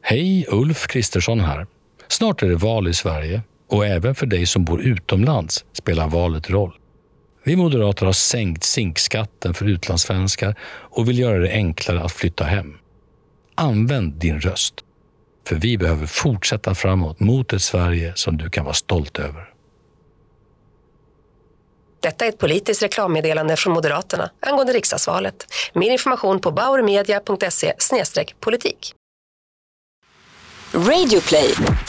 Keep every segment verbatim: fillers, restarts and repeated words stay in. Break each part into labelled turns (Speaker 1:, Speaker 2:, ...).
Speaker 1: Hej, Ulf Kristersson här. Snart är det val i Sverige och även för dig som bor utomlands spelar valet roll. Vi moderater har sänkt zinkskatten för utlandssvenskar och vill göra det enklare att flytta hem. Använd din röst, för vi behöver fortsätta framåt mot ett Sverige som du kan vara stolt över.
Speaker 2: Detta är ett politiskt reklammeddelande från Moderaterna angående riksdagsvalet. Mer information på bauermedia punkt se slash politik.
Speaker 3: Radio Play.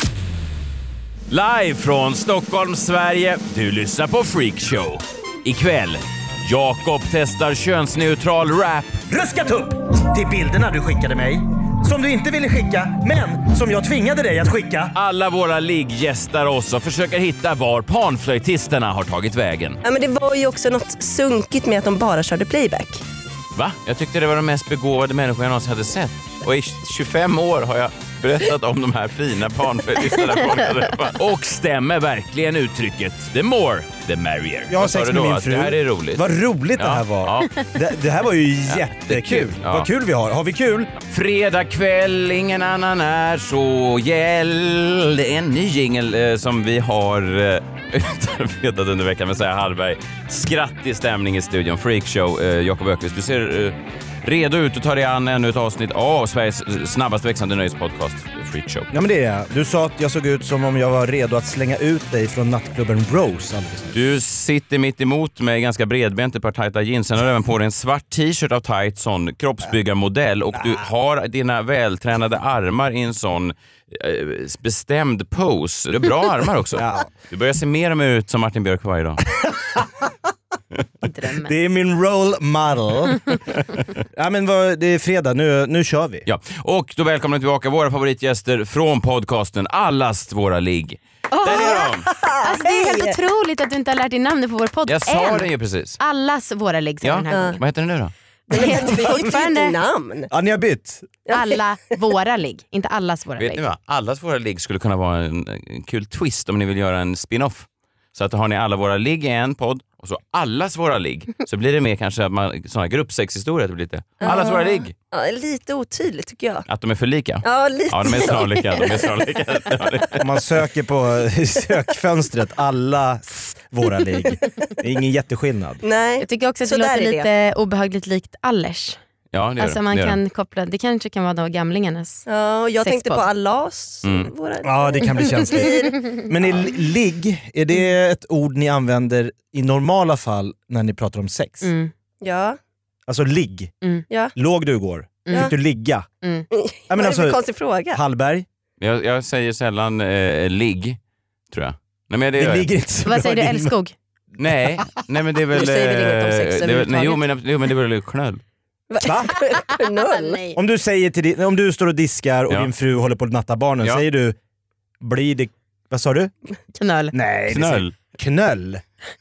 Speaker 4: Live från Stockholm, Sverige. Du lyssnar på Freak Show. Ikväll, Jakob testar könsneutral rap.
Speaker 5: Ruskat upp till bilderna du skickade mig. Som du inte ville skicka, men som jag tvingade dig att skicka.
Speaker 4: Alla våra ligg gästar oss och försöker hitta var panflöjtisterna har tagit vägen.
Speaker 6: Ja, men det var ju också något sunkigt med att de bara körde playback.
Speaker 4: Va? Jag tyckte det var de mest begåvade människor jag någonsin hade sett. Och i tjugofem år har jag berättat om de här fina panflöjtisterna. Och stämmer verkligen uttrycket. The more, the merrier.
Speaker 5: Jag har sex med min fru.
Speaker 4: Det här är roligt.
Speaker 5: Vad roligt
Speaker 4: ja,
Speaker 5: det här var.
Speaker 4: Ja.
Speaker 5: Det, det här var ju jättekul.
Speaker 4: Ja.
Speaker 5: Vad kul vi har. Har vi kul?
Speaker 4: Fredag kväll, ingen annan är så gäll. Det är en ny jingle eh, som vi har eh, utarbetat under veckan med Säga Hallberg. Skrattig stämning i studion. Freakshow. Eh, Jakob Öqvist, du ser... Eh, redo ut och ta dig an ännu ett avsnitt av Sveriges snabbast växande nöjespodcast, Freakshow.
Speaker 5: Ja, men det är jag. Du sa att jag såg ut som om jag var redo att slänga ut dig från nattklubben Rose.
Speaker 4: Du sitter mitt emot mig ganska bredbent i ett par tajta jeans. Sen har du även på dig en svart t-shirt av tajt sån kroppsbyggarmodell. Och du har dina vältränade armar i en sån eh, bestämd pose. Du har bra armar också. Ja. Du börjar se mer och mer ut som Martin Björk varje dag.
Speaker 5: Det är min role model. Ja, men vad, det är fredag, nu, nu kör vi.
Speaker 4: Ja. Och då välkomnar tillbaka våra favoritgäster från podcasten Allas våra ligg.
Speaker 7: Oh,
Speaker 4: Där är de!
Speaker 7: Alltså, det är helt otroligt att du inte har lärt din namn på vår podd.
Speaker 4: Jag sa
Speaker 7: än.
Speaker 4: det ju precis.
Speaker 7: Allas våra ligg.
Speaker 4: Ja.
Speaker 7: Den här.
Speaker 4: Vad heter den nu då?
Speaker 6: Det heter fortfarande namn.
Speaker 5: Ja, ni har bytt.
Speaker 7: Alla våra ligg, inte allas våra
Speaker 4: Vet
Speaker 7: ligg.
Speaker 4: ni vad? Allas våra ligg skulle kunna vara en, en kul twist om ni vill göra en spin-off. Så att har ni alla våra ligg i en podd och så allas våra ligg, så blir det mer kanske att man, sån här gruppsexhistoria, det blir lite allas våra ligg.
Speaker 6: Ja, lite otydligt tycker jag.
Speaker 4: Att de är för lika?
Speaker 6: Ja, lite.
Speaker 4: Ja, de är snarlika. De är snarlika.
Speaker 5: Om man söker på sökfönstret allas våra ligg. Det är ingen jätteskillnad.
Speaker 6: Nej.
Speaker 7: Jag tycker också att
Speaker 6: Så
Speaker 7: det låter
Speaker 6: där är
Speaker 7: lite
Speaker 6: det.
Speaker 7: obehagligt likt Allers.
Speaker 4: Ja, det
Speaker 7: alltså
Speaker 4: det.
Speaker 7: man
Speaker 4: det
Speaker 7: kan koppla, det kanske kan vara då gamlingarnas.
Speaker 6: Ja, och jag
Speaker 7: sexpodd.
Speaker 6: tänkte på allas.
Speaker 4: Mm.
Speaker 6: Våra...
Speaker 5: Ja, det kan bli känsligt. Men är ligg, är det ett ord ni använder i normala fall när ni pratar om sex?
Speaker 7: Mm.
Speaker 6: Ja.
Speaker 5: Alltså ligg.
Speaker 7: Mm.
Speaker 6: Ja.
Speaker 5: Låg du igår?
Speaker 7: Mm.
Speaker 5: Fick du ligga?
Speaker 7: Mm.
Speaker 5: Ja, men
Speaker 6: Vad är det
Speaker 5: alltså,
Speaker 6: för konstig fråga?
Speaker 5: Hallberg?
Speaker 4: Jag, jag säger sällan eh, ligg, tror jag. Nej, men det,
Speaker 5: Det ligger inte så
Speaker 7: Vad
Speaker 5: bra
Speaker 7: säger du,
Speaker 5: i din-
Speaker 7: älskog?
Speaker 4: Nej, nej men det är väl...
Speaker 6: Du säger väl inget om sex
Speaker 4: eh, det är väl- nej, jo,
Speaker 6: överhuvudtaget?
Speaker 4: men, jo, men det är väl knöll.
Speaker 5: Va?
Speaker 6: Knull.
Speaker 7: Nej.
Speaker 5: Om du säger till din, om du står och diskar och
Speaker 4: Ja.
Speaker 5: din fru håller på att natta barnen,
Speaker 4: Ja.
Speaker 5: säger du blir det, vad sa du?
Speaker 7: Knöll.
Speaker 5: Nej, det
Speaker 4: Knöll.
Speaker 5: säger- knöll.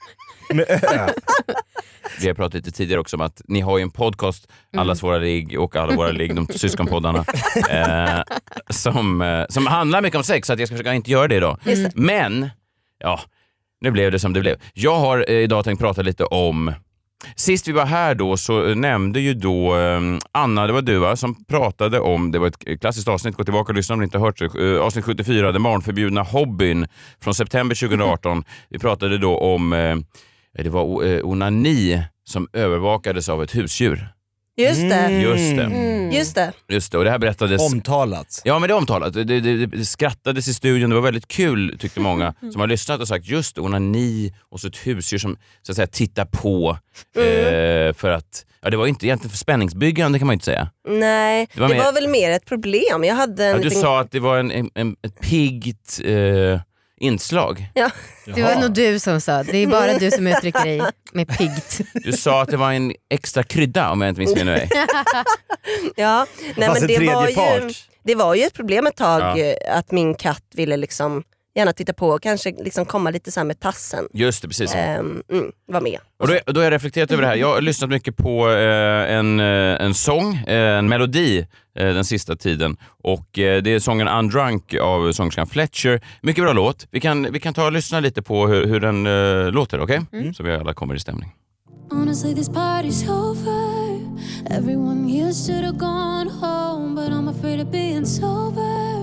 Speaker 5: Med ö.
Speaker 4: Vi har pratat lite tidigare också om att ni har ju en podcast, Allas våra ligg och Alla våra ligg, de syskonpoddarna, eh, som, eh, som handlar mycket om sex, så att jag ska försöka inte göra det idag.
Speaker 6: Just det.
Speaker 4: Men, ja, nu blev det som det blev. Jag har eh, idag tänkt prata lite om... Sist vi var här då så eh, nämnde ju då eh, Anna, det var du va, som pratade om, det var ett klassiskt avsnitt, gå tillbaka och lyssna om ni inte har hört det, eh, avsnitt sjuttiofyra, den barnförbjudna hobbyn från september tjugoarton. Vi pratade då om, eh, det var eh, onani som övervakades av ett husdjur.
Speaker 6: Just det.
Speaker 5: Mm.
Speaker 4: Just det.
Speaker 6: Mm. Just det.
Speaker 4: Just det, och det här berättades...
Speaker 5: Omtalat.
Speaker 4: Ja, men det är omtalat. Det, det, det, det skrattades i studion, det var väldigt kul tyckte många som har lyssnat och sagt just onani och så ett husdjur som så att säga tittar på
Speaker 6: Mm.
Speaker 4: eh, för att, ja det var inte egentligen för spänningsbyggande kan man inte säga.
Speaker 6: Nej,
Speaker 4: Det var
Speaker 6: det
Speaker 4: mer-
Speaker 6: var väl mer ett problem. Jag hade en
Speaker 4: Ja, du
Speaker 6: liten...
Speaker 4: sa att det var en, en, en, ett piggt eh, inslag.
Speaker 6: Ja.
Speaker 7: Det var nog du som sa, det är bara du som uttrycker dig med piggt.
Speaker 4: Du sa att det var en extra krydda om jag inte minns fel nu.
Speaker 6: Ja. Nej,
Speaker 5: Fast
Speaker 6: men
Speaker 5: en
Speaker 6: det var,
Speaker 5: tredje
Speaker 6: ju,
Speaker 5: part.
Speaker 6: det var ju ett problem ett tag
Speaker 4: Ja.
Speaker 6: eh, att min katt ville liksom gärna titta på och kanske liksom komma lite så här med tassen.
Speaker 4: Just det, precis.
Speaker 6: Ehm, mm, var med.
Speaker 4: Och då, då har jag reflekterat över det här. Jag har lyssnat mycket på eh, en, eh, en sång, eh, en melodi eh, den sista tiden. Och eh, det är sången Undrunk av sångerskan Fletcher. Mycket bra låt. Vi kan, vi kan ta och lyssna lite på hur, hur den eh, låter, okej? Okay? Mm. Så vi alla kommer i stämning.
Speaker 8: Honestly, this party's over. Everyone here should have gone home, but I'm afraid of being sober.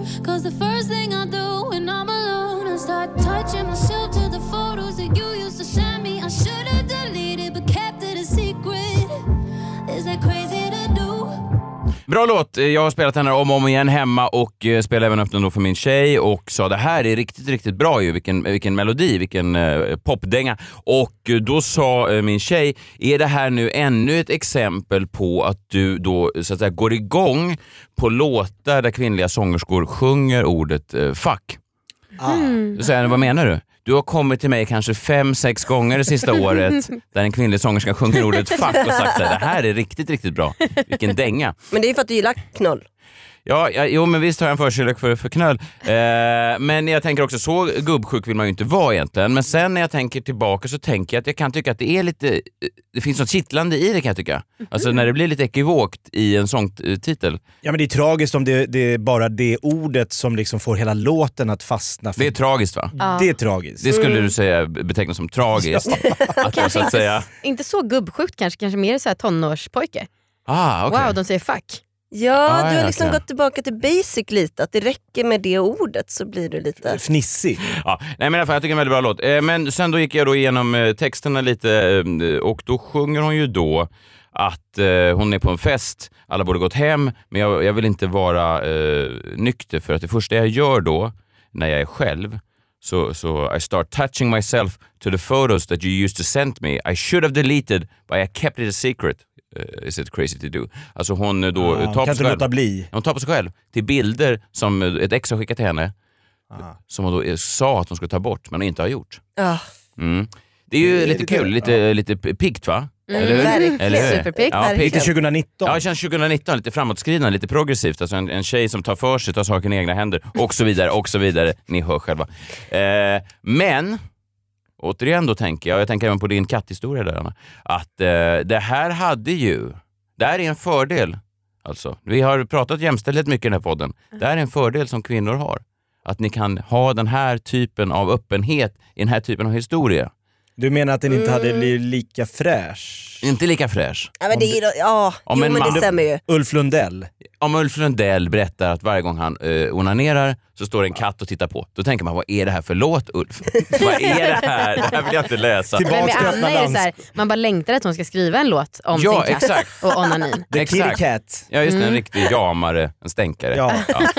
Speaker 4: Bra låt. Jag har spelat den här om och om igen hemma och eh, spelade även upp den då för min tjej och sa det här är riktigt, riktigt bra ju. Vilken, vilken melodi, vilken eh, popdänga. Och eh, då sa eh, min tjej, är det här nu ännu ett exempel på att du då så att säga går igång på låtar där kvinnliga sångerskor sjunger ordet eh, fuck?
Speaker 5: Ah.
Speaker 4: Då säger jag, vad menar du? Du har kommit till mig kanske fem, sex gånger det sista året där en kvinnlig sångerska sjunger ordet fuck och sagt att det här är riktigt, riktigt bra. Vilken dänga.
Speaker 6: Men det är ju för att du gillar knull.
Speaker 4: Ja, ja, jo men visst har jag en förkärlek för, för knöll. Eh, men jag tänker också, så gubbsjuk vill man ju inte vara egentligen. Men sen när jag tänker tillbaka så tänker jag att jag kan tycka att det är lite, det finns något kittlande i det kan jag tycka. Alltså när det blir lite ekivokt i en sångtitel.
Speaker 5: Ja, men det är tragiskt om det, det är bara det ordet som liksom får hela låten att fastna. För
Speaker 4: Det är tragiskt va?
Speaker 7: Ja.
Speaker 5: det är tragiskt.
Speaker 4: Det skulle du säga betecknas som tragiskt. Att jag, så att säga...
Speaker 7: Inte så gubbsjukt kanske, kanske mer så här tonårspojke.
Speaker 4: Ah, okay.
Speaker 7: Wow, de säger fuck.
Speaker 6: Ja,
Speaker 4: Ah,
Speaker 6: du har
Speaker 4: ja,
Speaker 6: liksom
Speaker 4: okej.
Speaker 6: gått tillbaka till basic lite. Att det räcker med det ordet så blir du lite...
Speaker 5: Fnissig.
Speaker 4: Ja, nej men i alla fall, jag tycker det är en väldigt bra låt. Eh, men sen då gick jag då igenom eh, texterna lite eh, och då sjunger hon ju då att eh, hon är på en fest, alla borde gått hem, men jag, jag vill inte vara eh, nykter för att det första jag gör då, när jag är själv, så, så I start touching myself to the photos that you used to send me. I should have deleted, but I kept it a secret. Uh, is it crazy to do? Alltså hon då
Speaker 5: Ja,
Speaker 4: tar
Speaker 5: kan
Speaker 4: på
Speaker 5: inte
Speaker 4: sig själv.
Speaker 5: låta bli.
Speaker 4: Hon tar på sig själv till bilder som ett ex har skickat till henne.
Speaker 5: Ah.
Speaker 4: Som hon då sa att hon skulle ta bort, men inte har gjort.
Speaker 6: Ja,
Speaker 4: Mm. Det är ju
Speaker 5: Det är
Speaker 4: lite
Speaker 5: lite-
Speaker 4: kul, lite, lite piggt va?
Speaker 7: Mm,
Speaker 4: Eller hur?
Speaker 6: verkligen.
Speaker 4: Eller hur?
Speaker 7: Superpiggt,
Speaker 4: Ja,
Speaker 7: verkligen.
Speaker 5: Lite tjugonitton.
Speaker 4: Ja, det känns tjugonitton, lite framåtskridande, lite progressivt. Alltså en, en tjej som tar för sig, tar saken i egna händer och så vidare, och så vidare. Ni hör själva. Eh, men, återigen då tänker jag, jag tänker även på din katthistoria där Anna, att eh, det här hade ju, det här är en fördel. Alltså, vi har pratat jämställdhet mycket i den här podden. Det här är en fördel som kvinnor har. Att ni kan ha den här typen av öppenhet i den här typen av historia.
Speaker 5: Du menar att den inte hade blivit lika fräsch?
Speaker 4: Inte lika fräsch.
Speaker 6: ja men det är ju... Ja,
Speaker 4: Om
Speaker 6: jo
Speaker 4: en
Speaker 6: men
Speaker 4: man-
Speaker 6: det stämmer ju.
Speaker 5: Ulf Lundell.
Speaker 4: Om Ulf Lundell berättar att varje gång han eh, onanerar så står det en katt och tittar på. Då tänker man, vad är det här för låt Ulf? Vad är det här? Det här vill jag inte läsa.
Speaker 5: Tillbaka
Speaker 7: Men med
Speaker 5: till
Speaker 7: Anna
Speaker 5: öppna
Speaker 7: är det så här, man bara längtar att hon ska skriva en låt om
Speaker 4: Ja,
Speaker 7: sin katt
Speaker 4: exakt.
Speaker 7: och onanin.
Speaker 5: The
Speaker 4: Exakt.
Speaker 5: Kitty Cat.
Speaker 4: Ja just det, en riktig jamare, en stänkare.
Speaker 5: Ja,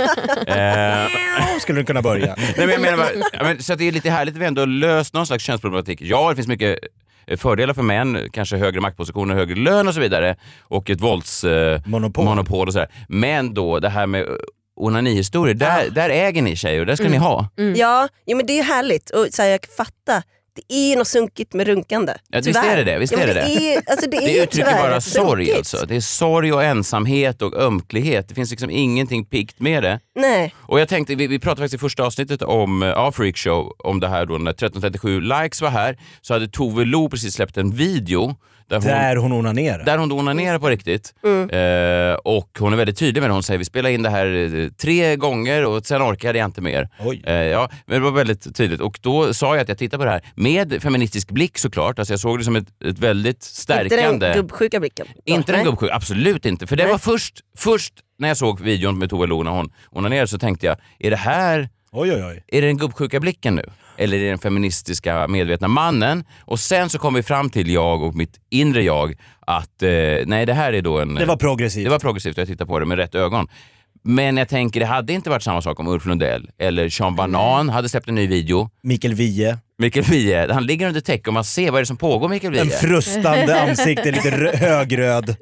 Speaker 4: Eh,
Speaker 5: skulle du kunna börja.
Speaker 4: nej, men jag menar bara, ja, men, så att det är lite härligt att vi ändå har löst någon slags könsproblematik. Ja, det finns mycket eh, fördelar för män, kanske högre maktpositioner, högre lön och så vidare. Och ett våldsmonopol.
Speaker 5: Monopol.
Speaker 4: monopol och sådär. Men då det här med onanihistorier, där, där äger ni tjejer och det ska ni ha.
Speaker 6: Ja, jo, men det är härligt. Och så här, jag kan fatta. Det är något sunkigt med runkande.
Speaker 4: Ja, visst
Speaker 6: Tyvärr.
Speaker 4: är det det, visst
Speaker 6: ja, men
Speaker 4: är det det.
Speaker 6: Är, alltså, det,
Speaker 4: Det
Speaker 6: är
Speaker 4: uttrycker
Speaker 6: tyvärr
Speaker 4: bara sorg
Speaker 6: sunkigt.
Speaker 4: alltså. Det är sorg och ensamhet och ömklighet. Det finns liksom ingenting pikt med det.
Speaker 6: Nej.
Speaker 4: Och jag tänkte, vi, vi pratade faktiskt i första avsnittet om ja, Freakshow, om det här då, när tretton trettiosju likes var här, så hade Tove Lo precis släppt en video där hon,
Speaker 5: Där hon onanerar.
Speaker 4: där hon då onanerar på riktigt.
Speaker 6: Mm.
Speaker 4: Eh, och hon är väldigt tydlig med det. Hon säger, vi spelar in det här eh, tre gånger och sen orkade jag inte mer.
Speaker 5: Oj.
Speaker 4: Eh, ja, men det var väldigt tydligt. Och då sa jag att jag tittar på det här med feministisk blick såklart. Alltså jag såg det som ett, ett väldigt stärkande...
Speaker 6: Inte den gubbsjuka blicken.
Speaker 4: Inte den
Speaker 6: Nej.
Speaker 4: gubbsjuk, absolut inte. För det
Speaker 6: Nej.
Speaker 4: var först, först när jag såg videon med Tove Lo när hon onanerade så tänkte jag, är det här,
Speaker 5: Oj, oj, oj.
Speaker 4: är det den gubbsjuka blicken nu? Eller är det den feministiska medvetna mannen? Och sen så kom vi fram till, jag och mitt inre jag, att eh, nej det här är då en...
Speaker 5: Det var progressivt.
Speaker 4: Det var progressivt och jag tittar på det med rätt ögon. Men jag tänker, det hade inte varit samma sak om Ulf Lundell eller Sean Banan hade släppt en ny video.
Speaker 5: Mikael Wiehe.
Speaker 4: Mikael Wiehe, han ligger under täck och man ser vad är det som pågår Mikael
Speaker 5: En
Speaker 4: Wiehe.
Speaker 5: frustande ansikte, lite rö- högröd.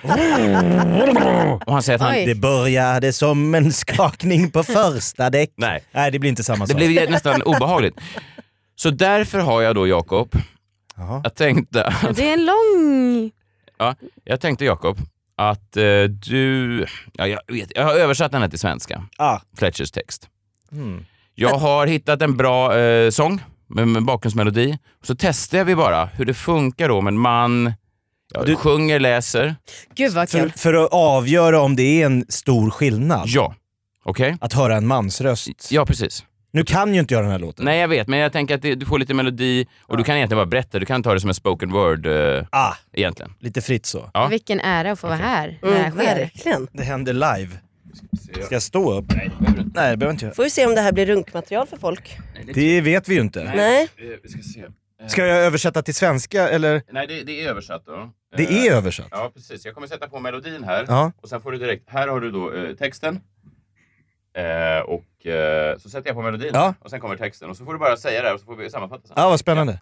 Speaker 4: Och han säger att han...
Speaker 7: Oj.
Speaker 5: Det började som en skakning på första däck.
Speaker 4: Nej.
Speaker 5: Nej, det blir inte samma
Speaker 4: Det
Speaker 5: sak.
Speaker 4: blev nästan obehagligt. Så därför har jag då, Jakob,
Speaker 5: Jaha.
Speaker 4: jag tänkte att,
Speaker 7: Det är en lång...
Speaker 4: ja, jag tänkte Jakob att eh, du, ja, jag, vet, jag har översatt den här till svenska,
Speaker 5: Ah.
Speaker 4: Fletchers text.
Speaker 5: Mm.
Speaker 4: Jag har hittat en bra eh, sång med, med bakgrundsmelodi. Så testar vi bara hur det funkar då om en man ja,
Speaker 5: Du-
Speaker 4: sjunger, läser.
Speaker 7: Gud vad
Speaker 5: För,
Speaker 7: kul.
Speaker 5: för att avgöra om det är en stor skillnad.
Speaker 4: Ja, okej?
Speaker 5: Att höra en mans röst.
Speaker 4: Ja, precis.
Speaker 5: Nu kan ju inte jag den här låten.
Speaker 4: Nej, jag vet, men jag tänker att det, du får lite melodi och du kan egentligen bara berätta. Du kan ta det som en spoken word eh,
Speaker 5: Ah,
Speaker 4: egentligen.
Speaker 5: lite fritt så.
Speaker 4: Ja.
Speaker 7: Vilken ära att få vara här när det här
Speaker 6: Mm,
Speaker 7: sker.
Speaker 6: verkligen.
Speaker 5: Det händer live. Ska jag stå upp? Nej, det behöver inte jag.
Speaker 6: Får vi se om det här blir runkmaterial för folk.
Speaker 5: Det vet vi ju inte.
Speaker 6: Nej.
Speaker 4: Vi ska se.
Speaker 5: Ska jag översätta till svenska eller?
Speaker 4: Nej, det, det är översatt då.
Speaker 5: Det är översatt?
Speaker 4: Ja, precis. Jag kommer sätta på melodin här.
Speaker 5: Ja.
Speaker 4: Och sen får du direkt... Här har du då eh, texten. Eh, och eh, så sätter jag på melodin.
Speaker 5: Ja.
Speaker 4: Och sen kommer texten. Och så får du bara säga det och så får vi sammanfatta sen.
Speaker 5: Ja, vad spännande.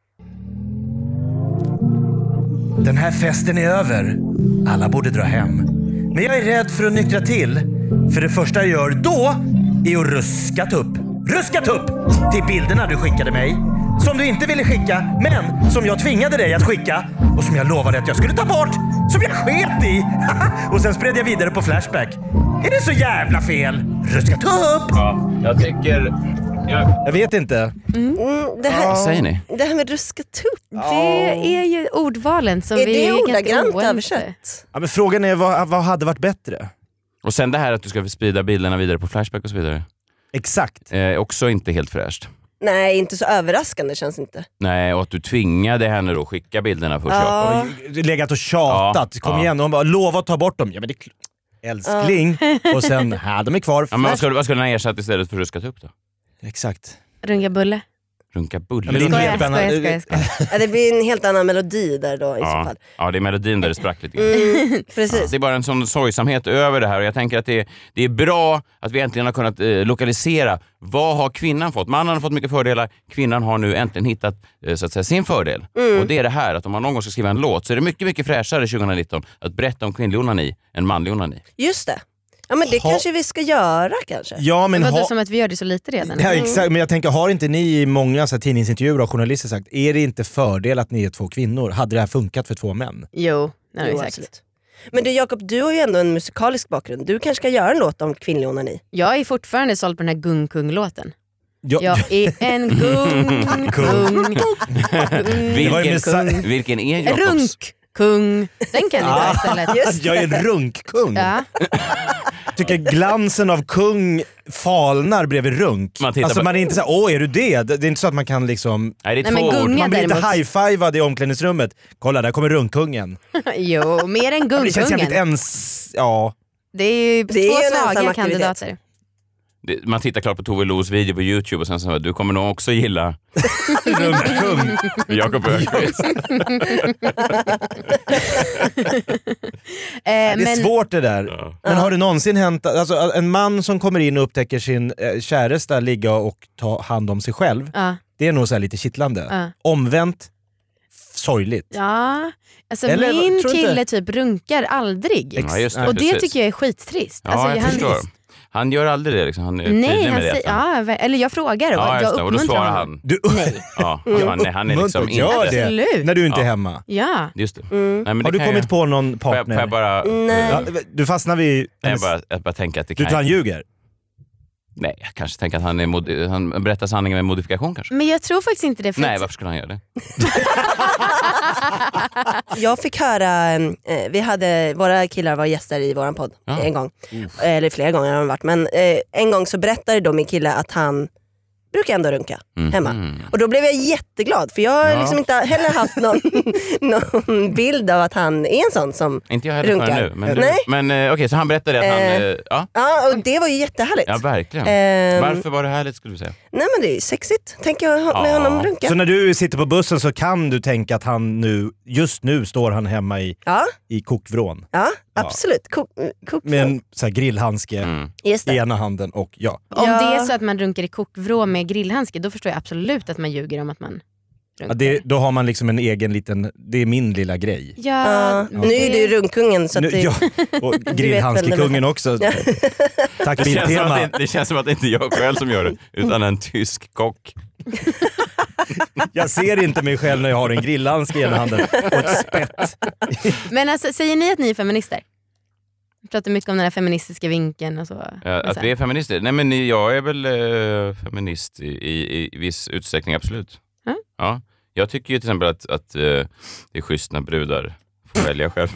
Speaker 5: Den här festen är över. Alla borde dra hem. Men jag är rädd för att nyktra till. För det första jag gör då är att ruska upp. Ruska upp till bilderna du skickade mig. Som du inte ville skicka, men som jag tvingade dig att skicka. Och som jag lovade att jag skulle ta bort. Som jag sket i. Och sen spred jag vidare på Flashback. Är det så jävla fel? Ruska upp!
Speaker 4: Ja, jag tycker... Jag,
Speaker 5: jag vet inte.
Speaker 6: Mm, det, här,
Speaker 4: Vad säger ni?
Speaker 6: det här med ruska tupp.
Speaker 7: Det är ju ordvalen som
Speaker 6: Är
Speaker 7: vi
Speaker 6: det
Speaker 7: är ganska
Speaker 6: ordagrant
Speaker 7: oense.
Speaker 6: översatt?
Speaker 5: Ja, men frågan är vad, vad hade varit bättre?
Speaker 4: Och sen det här att du ska sprida bilderna vidare på Flashback och så vidare.
Speaker 5: Exakt.
Speaker 4: Eh, också inte helt fräscht.
Speaker 6: Nej, inte så överraskande känns inte.
Speaker 4: Nej, och att du tvingade henne då skicka bilderna först.
Speaker 6: Ja.
Speaker 5: Och legat och tjatat.
Speaker 4: Ja,
Speaker 5: Kom
Speaker 4: ja.
Speaker 5: igen, och bara lova att ta bort dem. Ja, men det är kl- älskling. Och sen, här, de är kvar.
Speaker 4: Ja, men vad skulle, vad skulle den ha ersatt istället för ruskat upp då?
Speaker 5: Exakt.
Speaker 7: Runka bulle.
Speaker 4: Runka bulle.
Speaker 5: Ja, men det är
Speaker 7: Skojar,
Speaker 5: helt spännande.
Speaker 7: skojar, skojar, skojar.
Speaker 6: Ja, det blir en helt annan melodi där då i så
Speaker 4: Ja.
Speaker 6: fall.
Speaker 4: ja, det är melodin där det sprack lite grann.
Speaker 6: Mm, precis.
Speaker 4: Det är bara en sån sorgsamhet över det här och jag tänker att det är, det är bra att vi äntligen har kunnat eh, lokalisera vad har kvinnan fått. Mannen har fått mycket fördelar, kvinnan har nu äntligen hittat eh, så att säga, sin fördel.
Speaker 6: Mm.
Speaker 4: Och det är det här att om man någon gång ska skriva en låt så är det mycket, mycket fräschare tjugonitton att berätta om kvinnlig onani än manlig onani.
Speaker 6: Just det. Ja, men det
Speaker 5: Ha-
Speaker 6: kanske vi ska göra kanske.
Speaker 5: Ja, men,
Speaker 7: Men vadå,
Speaker 5: ha,
Speaker 7: som att vi gör det så lite redan?
Speaker 5: ja, exakt, men jag tänker, har inte ni i många så här, tidningsintervjuer och journalister sagt, är det inte fördel att ni är två kvinnor? Hade det här funkat för två män?
Speaker 7: Jo, nej,
Speaker 6: Jo,
Speaker 7: exakt.
Speaker 6: absolut. Men du Jakob, du har ju ändå en musikalisk bakgrund. Du kanske ska göra en låt om kvinnlig onani.
Speaker 7: Jag är fortfarande såld på den här Gung-Kung-låten.
Speaker 5: Ja.
Speaker 7: Jag är en gung-kung.
Speaker 5: Det var ju med sa-
Speaker 4: Vilken, vilken är Jakobs?
Speaker 7: Runk-kung. Den kan ni ta istället.
Speaker 6: Just
Speaker 5: Jag är en runkkung.
Speaker 7: Ja.
Speaker 5: Tycker glansen av kung falnar bredvid runk.
Speaker 4: Man tittar
Speaker 5: alltså
Speaker 4: på-
Speaker 5: man är inte så här, åh är du det? Det är inte så att man kan liksom...
Speaker 4: Nej, det är
Speaker 7: Nej,
Speaker 4: två
Speaker 7: men
Speaker 4: ord.
Speaker 7: gunga-
Speaker 5: Man blir inte
Speaker 7: däremot-
Speaker 5: high-fivad i omklädningsrummet. Kolla, där kommer runkkungen.
Speaker 7: Jo, mer än
Speaker 5: Det känns jävligt
Speaker 7: Gung-kungen.
Speaker 5: ens... Ja.
Speaker 7: Det är ju
Speaker 6: Det är
Speaker 7: två
Speaker 6: ju en ensam
Speaker 7: svaga
Speaker 6: aktivitet.
Speaker 7: kandidater.
Speaker 4: Det- Man tittar klart på Tove Los video på YouTube och sen så du kommer nog också gilla
Speaker 5: Runkkung.
Speaker 4: Jakob Öqvist.
Speaker 7: Eh,
Speaker 5: Det är
Speaker 7: men
Speaker 5: svårt det där.
Speaker 4: Ja.
Speaker 5: Men har det någonsin hänt, alltså en man som kommer in och upptäcker sin eh, käresta ligga och ta hand om sig själv,
Speaker 7: ja,
Speaker 5: det är nog så här lite kittlande.
Speaker 7: ja.
Speaker 5: Omvänt, sorgligt.
Speaker 7: ja, alltså
Speaker 5: Eller,
Speaker 7: min
Speaker 5: tror du inte-
Speaker 7: kille typ runkar aldrig.
Speaker 4: Ja, just det,
Speaker 7: Och det
Speaker 4: precis.
Speaker 7: tycker jag är skittrist.
Speaker 4: Ja,
Speaker 7: alltså,
Speaker 4: jag
Speaker 7: han,
Speaker 4: förstår. Han gör aldrig det liksom. Han är
Speaker 7: Nej,
Speaker 4: tydlig
Speaker 7: han
Speaker 4: med det.
Speaker 7: säger, ja, ver- eller jag frågar och
Speaker 4: Ja,
Speaker 7: jag
Speaker 4: just det. Och då
Speaker 7: uppmuntrar
Speaker 4: svarar
Speaker 7: honom.
Speaker 4: han.
Speaker 5: Du,
Speaker 4: Ja, han, är, han är liksom
Speaker 5: Uppmuntrar, gör
Speaker 4: inte...
Speaker 5: det.
Speaker 7: Absolut.
Speaker 5: när du inte är
Speaker 4: Ja.
Speaker 5: hemma.
Speaker 7: Ja.
Speaker 4: Just det.
Speaker 6: Mm.
Speaker 4: Nej, men det
Speaker 5: Har du
Speaker 4: kan
Speaker 5: kommit
Speaker 4: jag,
Speaker 5: på någon
Speaker 4: får jag,
Speaker 5: partner?
Speaker 4: får jag bara...
Speaker 6: Nej.
Speaker 5: Ja, du fastnar vid...
Speaker 4: Nej, jag bara, jag bara tänker att det
Speaker 5: Du
Speaker 4: kan...
Speaker 5: tror han ljuger?
Speaker 4: Nej, jag kanske tänker att han, är mod... han berättar sanningen med modifikation kanske.
Speaker 7: Men jag tror faktiskt inte det. För
Speaker 4: Nej,
Speaker 7: att-
Speaker 4: varför skulle han göra det?
Speaker 6: Jag fick höra, eh, vi hade, våra killar var gäster i våran podd
Speaker 4: Ja.
Speaker 6: en gång. Eller flera gånger har de varit. Men eh, en gång så berättade då min kille att han brukar ändå runka
Speaker 4: Mhm.
Speaker 6: hemma. Och då blev jag jätteglad för jag har
Speaker 4: Ja.
Speaker 6: liksom inte heller haft någon, någon bild av att han är en sån som...
Speaker 4: Inte jag heller
Speaker 6: Runkar.
Speaker 4: förrän nu. Men,
Speaker 6: Nej.
Speaker 4: men eh, okej, så han berättade att han...
Speaker 6: Eh.
Speaker 4: Eh, ja,
Speaker 6: Ja, och det var ju jättehärligt.
Speaker 4: ja, verkligen.
Speaker 6: Ehm,
Speaker 4: Varför var det härligt skulle du säga?
Speaker 6: Nej men det är sexigt, tänker jag med
Speaker 4: Ja.
Speaker 6: honom runka.
Speaker 5: Så när du sitter på bussen så kan du tänka att han nu, just nu står han hemma i,
Speaker 6: Ja,
Speaker 5: i kokvrån.
Speaker 6: ja absolut. Kok, kok,
Speaker 5: Med en så här grillhandske
Speaker 4: Mm.
Speaker 6: Just
Speaker 5: i
Speaker 6: det.
Speaker 5: ena handen och ja.
Speaker 7: Om
Speaker 6: Ja.
Speaker 7: det är så att man runkar i kokvrå med grillhandske, då förstår jag absolut att man ljuger om att man runkar.
Speaker 5: Ja, det, då har man liksom en egen liten, det är min lilla grej.
Speaker 7: Ja,
Speaker 6: Ja,
Speaker 7: men
Speaker 6: nu är
Speaker 7: det-
Speaker 6: du runkungen så att
Speaker 5: Nu,
Speaker 6: det,
Speaker 5: ja, och
Speaker 6: väl
Speaker 5: grillhandskekungen
Speaker 6: det
Speaker 5: också.
Speaker 6: Ja.
Speaker 5: Tack
Speaker 4: Det känns, som att
Speaker 5: Biltema.
Speaker 4: det, det känns som att det inte är jag själv som gör det, utan en tysk kock.
Speaker 5: Jag ser inte mig själv när jag har en grillhandske i ena handen och ett spett.
Speaker 7: Men alltså, säger ni att ni är feminister? Vi pratar mycket om den här feministiska vinkeln och så.
Speaker 4: Ja,
Speaker 7: Och
Speaker 4: att
Speaker 7: så
Speaker 4: vi
Speaker 7: här.
Speaker 4: är feminister? Nej, men jag är väl eh, feminist i, i, i viss utsträckning, absolut.
Speaker 7: Mm.
Speaker 4: Ja. Jag tycker ju till exempel att, att eh, det är schysst när brudar får välja själv.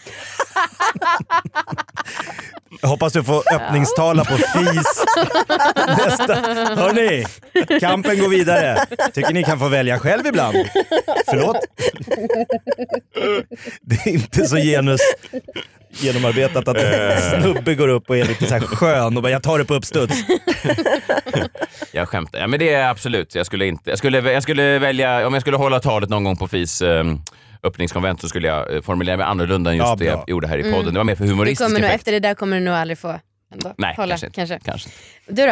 Speaker 5: Jag hoppas du får öppningstala på FIS nästa. Hörrni, kampen går vidare. Tycker ni kan få välja själv ibland? Förlåt? Det är inte så genus. genomarbetat att en snubbe går upp och är lite så här skön och bara, jag tar det på uppstuds.
Speaker 4: Jag skämtar. Ja, men det är absolut. Jag skulle inte jag skulle jag skulle välja om jag skulle hålla talet någon gång på F I S um, öppningskonvent så skulle jag formulera mig annorlunda än just
Speaker 5: Ja,
Speaker 4: det jag gjorde här i podden. Mm. Det var mer för humoristisk
Speaker 7: kommer nog,
Speaker 4: effekt.
Speaker 7: efter det där kommer du nog aldrig få ändå.
Speaker 4: Nej,
Speaker 7: hålla,
Speaker 4: kanske,
Speaker 7: kanske.
Speaker 4: kanske.
Speaker 7: Du då?